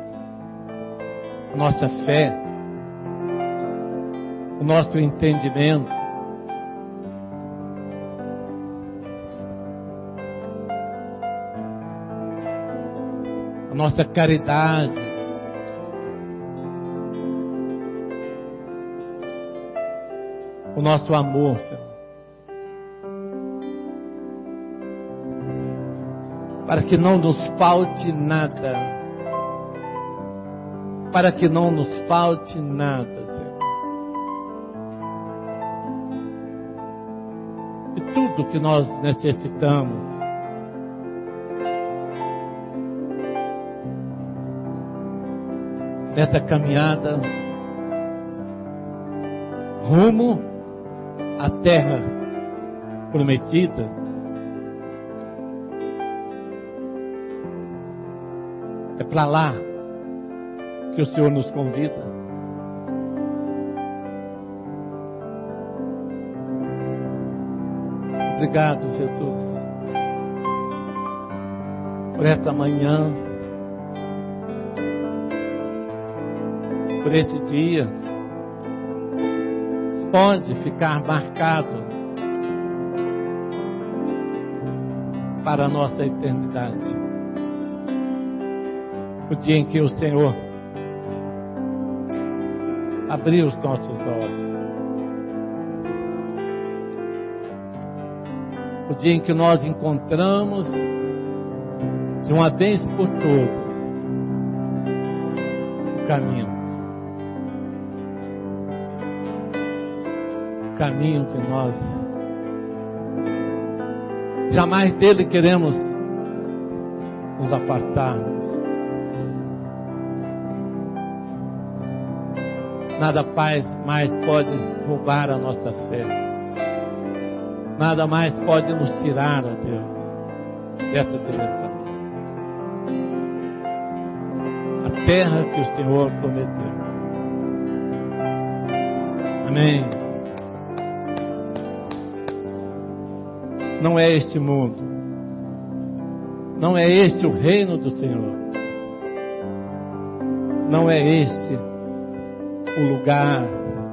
nossa fé, o nosso entendimento. A nossa caridade. O nosso amor, Senhor. Para que não nos falte nada. Para que não nos falte nada, Senhor. E tudo que nós necessitamos, nessa caminhada rumo à terra prometida, é para lá que o Senhor nos convida. Obrigado, Jesus, por esta manhã, por esse dia. Pode ficar marcado para a nossa eternidade. O dia em que o Senhor abriu os nossos olhos. O dia em que nós encontramos de uma vez por todas o caminho. O caminho que nós jamais dele queremos nos afastarmos. Nada mais, mais pode roubar a nossa fé. Nada mais pode nos tirar, ó Deus, dessa direção. A terra que o Senhor prometeu. Amém. Não é este mundo. Não é este o reino do Senhor. Não é este o lugar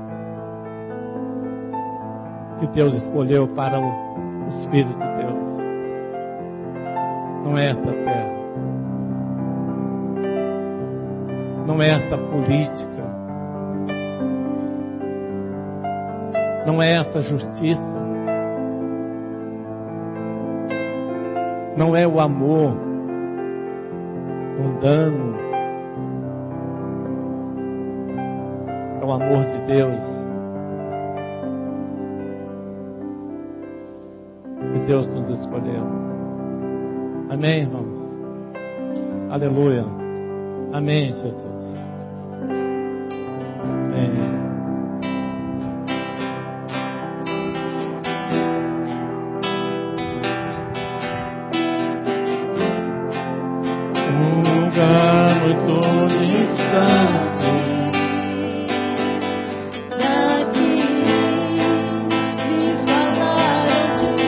que Deus escolheu para o, os filhos de Deus. Não é essa terra. Não é essa política. Não é essa justiça. Não é o amor mundano. É o amor de Deus. Que Deus nos escolheu. Amém, irmãos? Aleluia. Amém, Jesus. Amém. Um lugar muito distante daqui me falaram de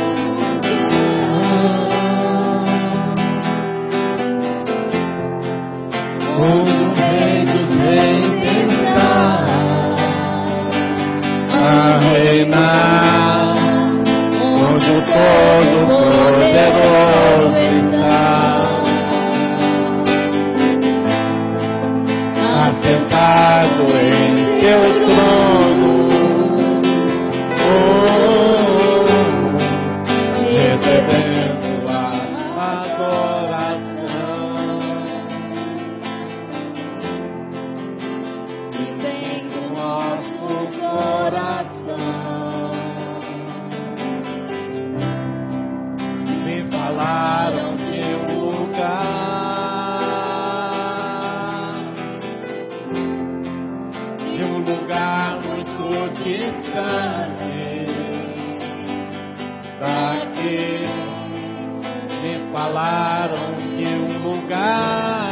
um lugar onde o Rei dos Reis está a reinar, onde o Todo-Poderoso está assentado em seu trono, oh, recebendo a adoração. e vem do nosso coração. Me falaram de um lugar de um lugar muito distante daqui. Me falaram de um lugar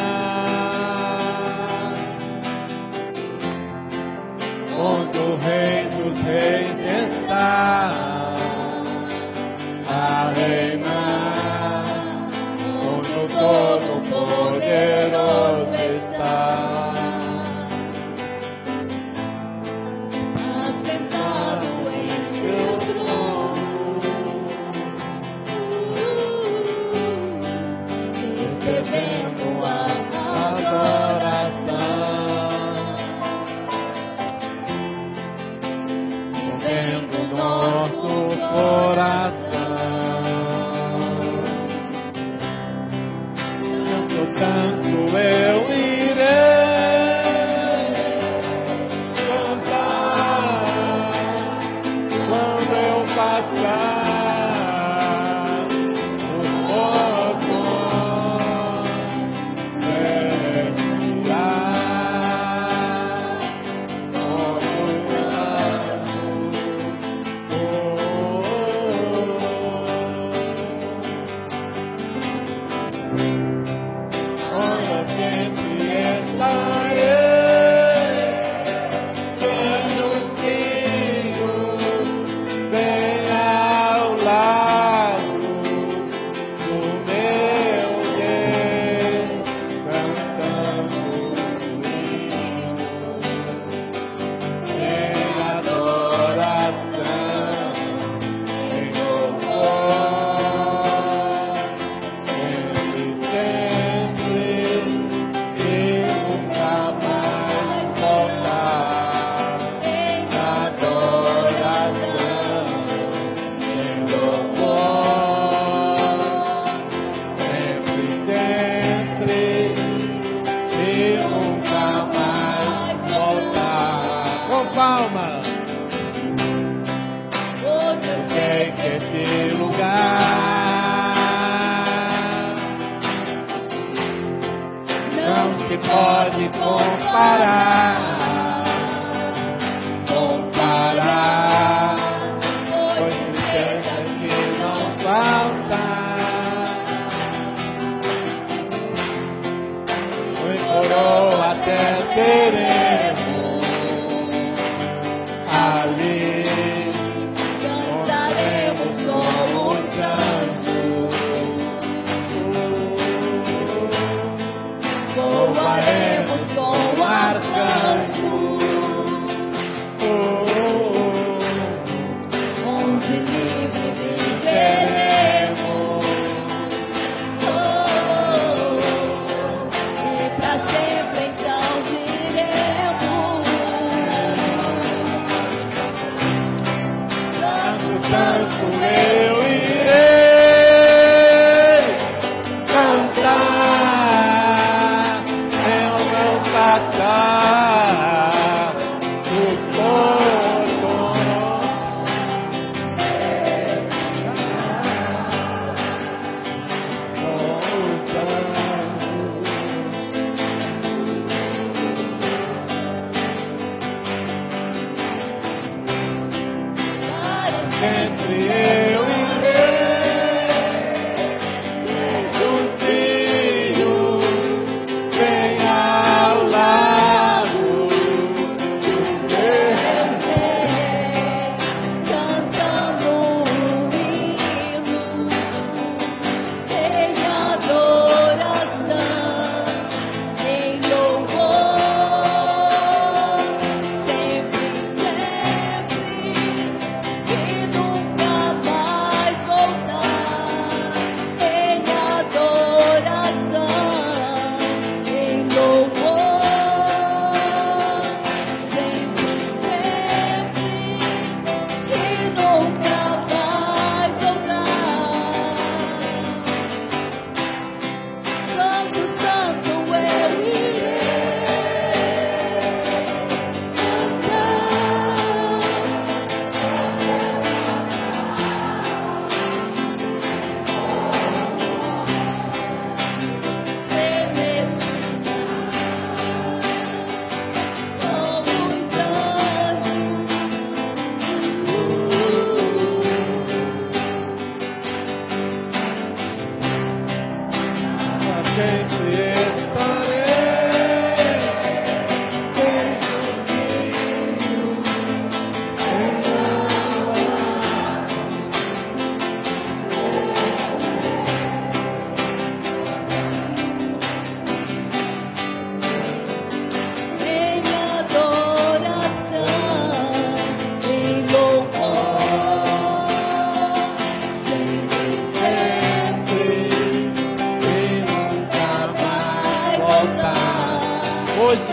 onde o Rei dos Reis está a reinar, onde o Todo-Poderoso está Assentado em seu trono, recebendo a adoração. Vivendo nosso coração, tanto, tanto eu irei cantar quando eu passar os portões celestiais. Palmas. Hoje eu sei que esse lugar não se pode comparar, comparar, pois tristeza que não falta, foi coroa até teremos ali, cantaremos com os anjos, louvaremos com o arcanjo, onde livre viveremos, oh, e pra sempre então diremos.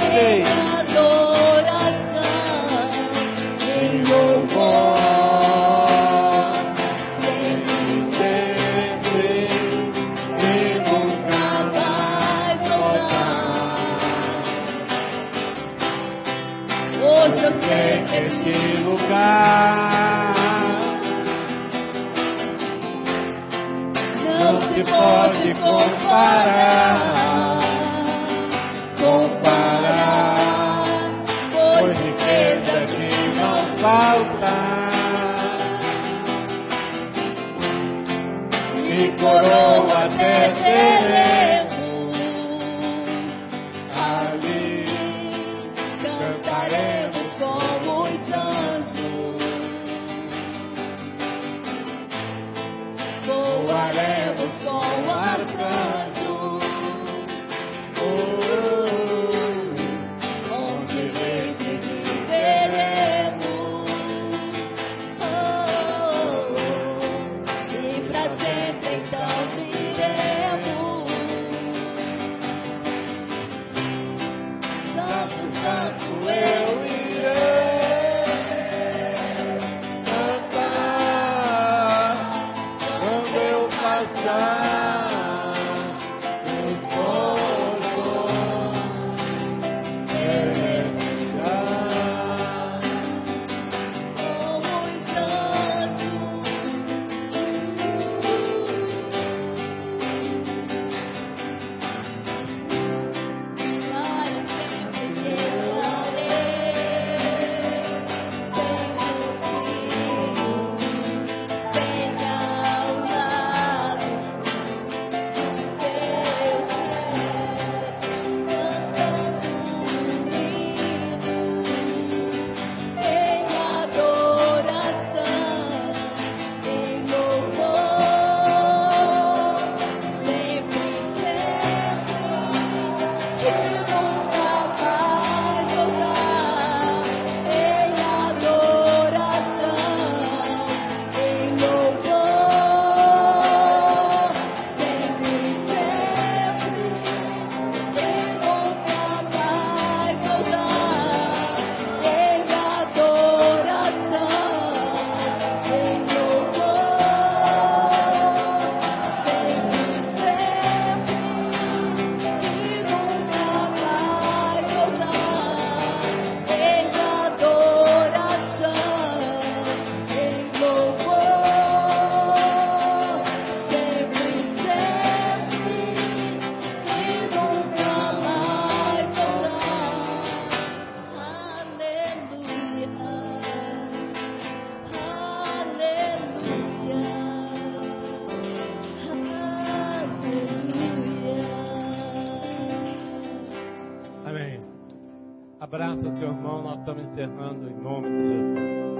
sempre. Em louvor, hoje eu sei que este lugar não se pode comparar, comparar, pois riqueza que não falta e coroa até teremos ali. Cantaremos como os anjos, voaremos com o arcanjo, oh, onde livre viveremos, oh, e pra sempre então diremos: Santo, Santo, eu irei cantar quando eu passar os portões celestiais, como os anjos. Para sempre estarei bem juntinho, bem ao lado do teu pé, cantando unido em adoração, em louvor, sempre, sempre, e nunca mais voltar, em adoração, em louvor, sempre, sempre, e nunca mais voltar, em adoração, em louvor, sempre, sempre, e nunca mais voltar, em adoração, em louvor, sempre, sempre, e nunca mais voltar. Aleluia, aleluia, aleluia. Amém. Abraça o teu irmão, nós estamos encerrando em nome de Jesus.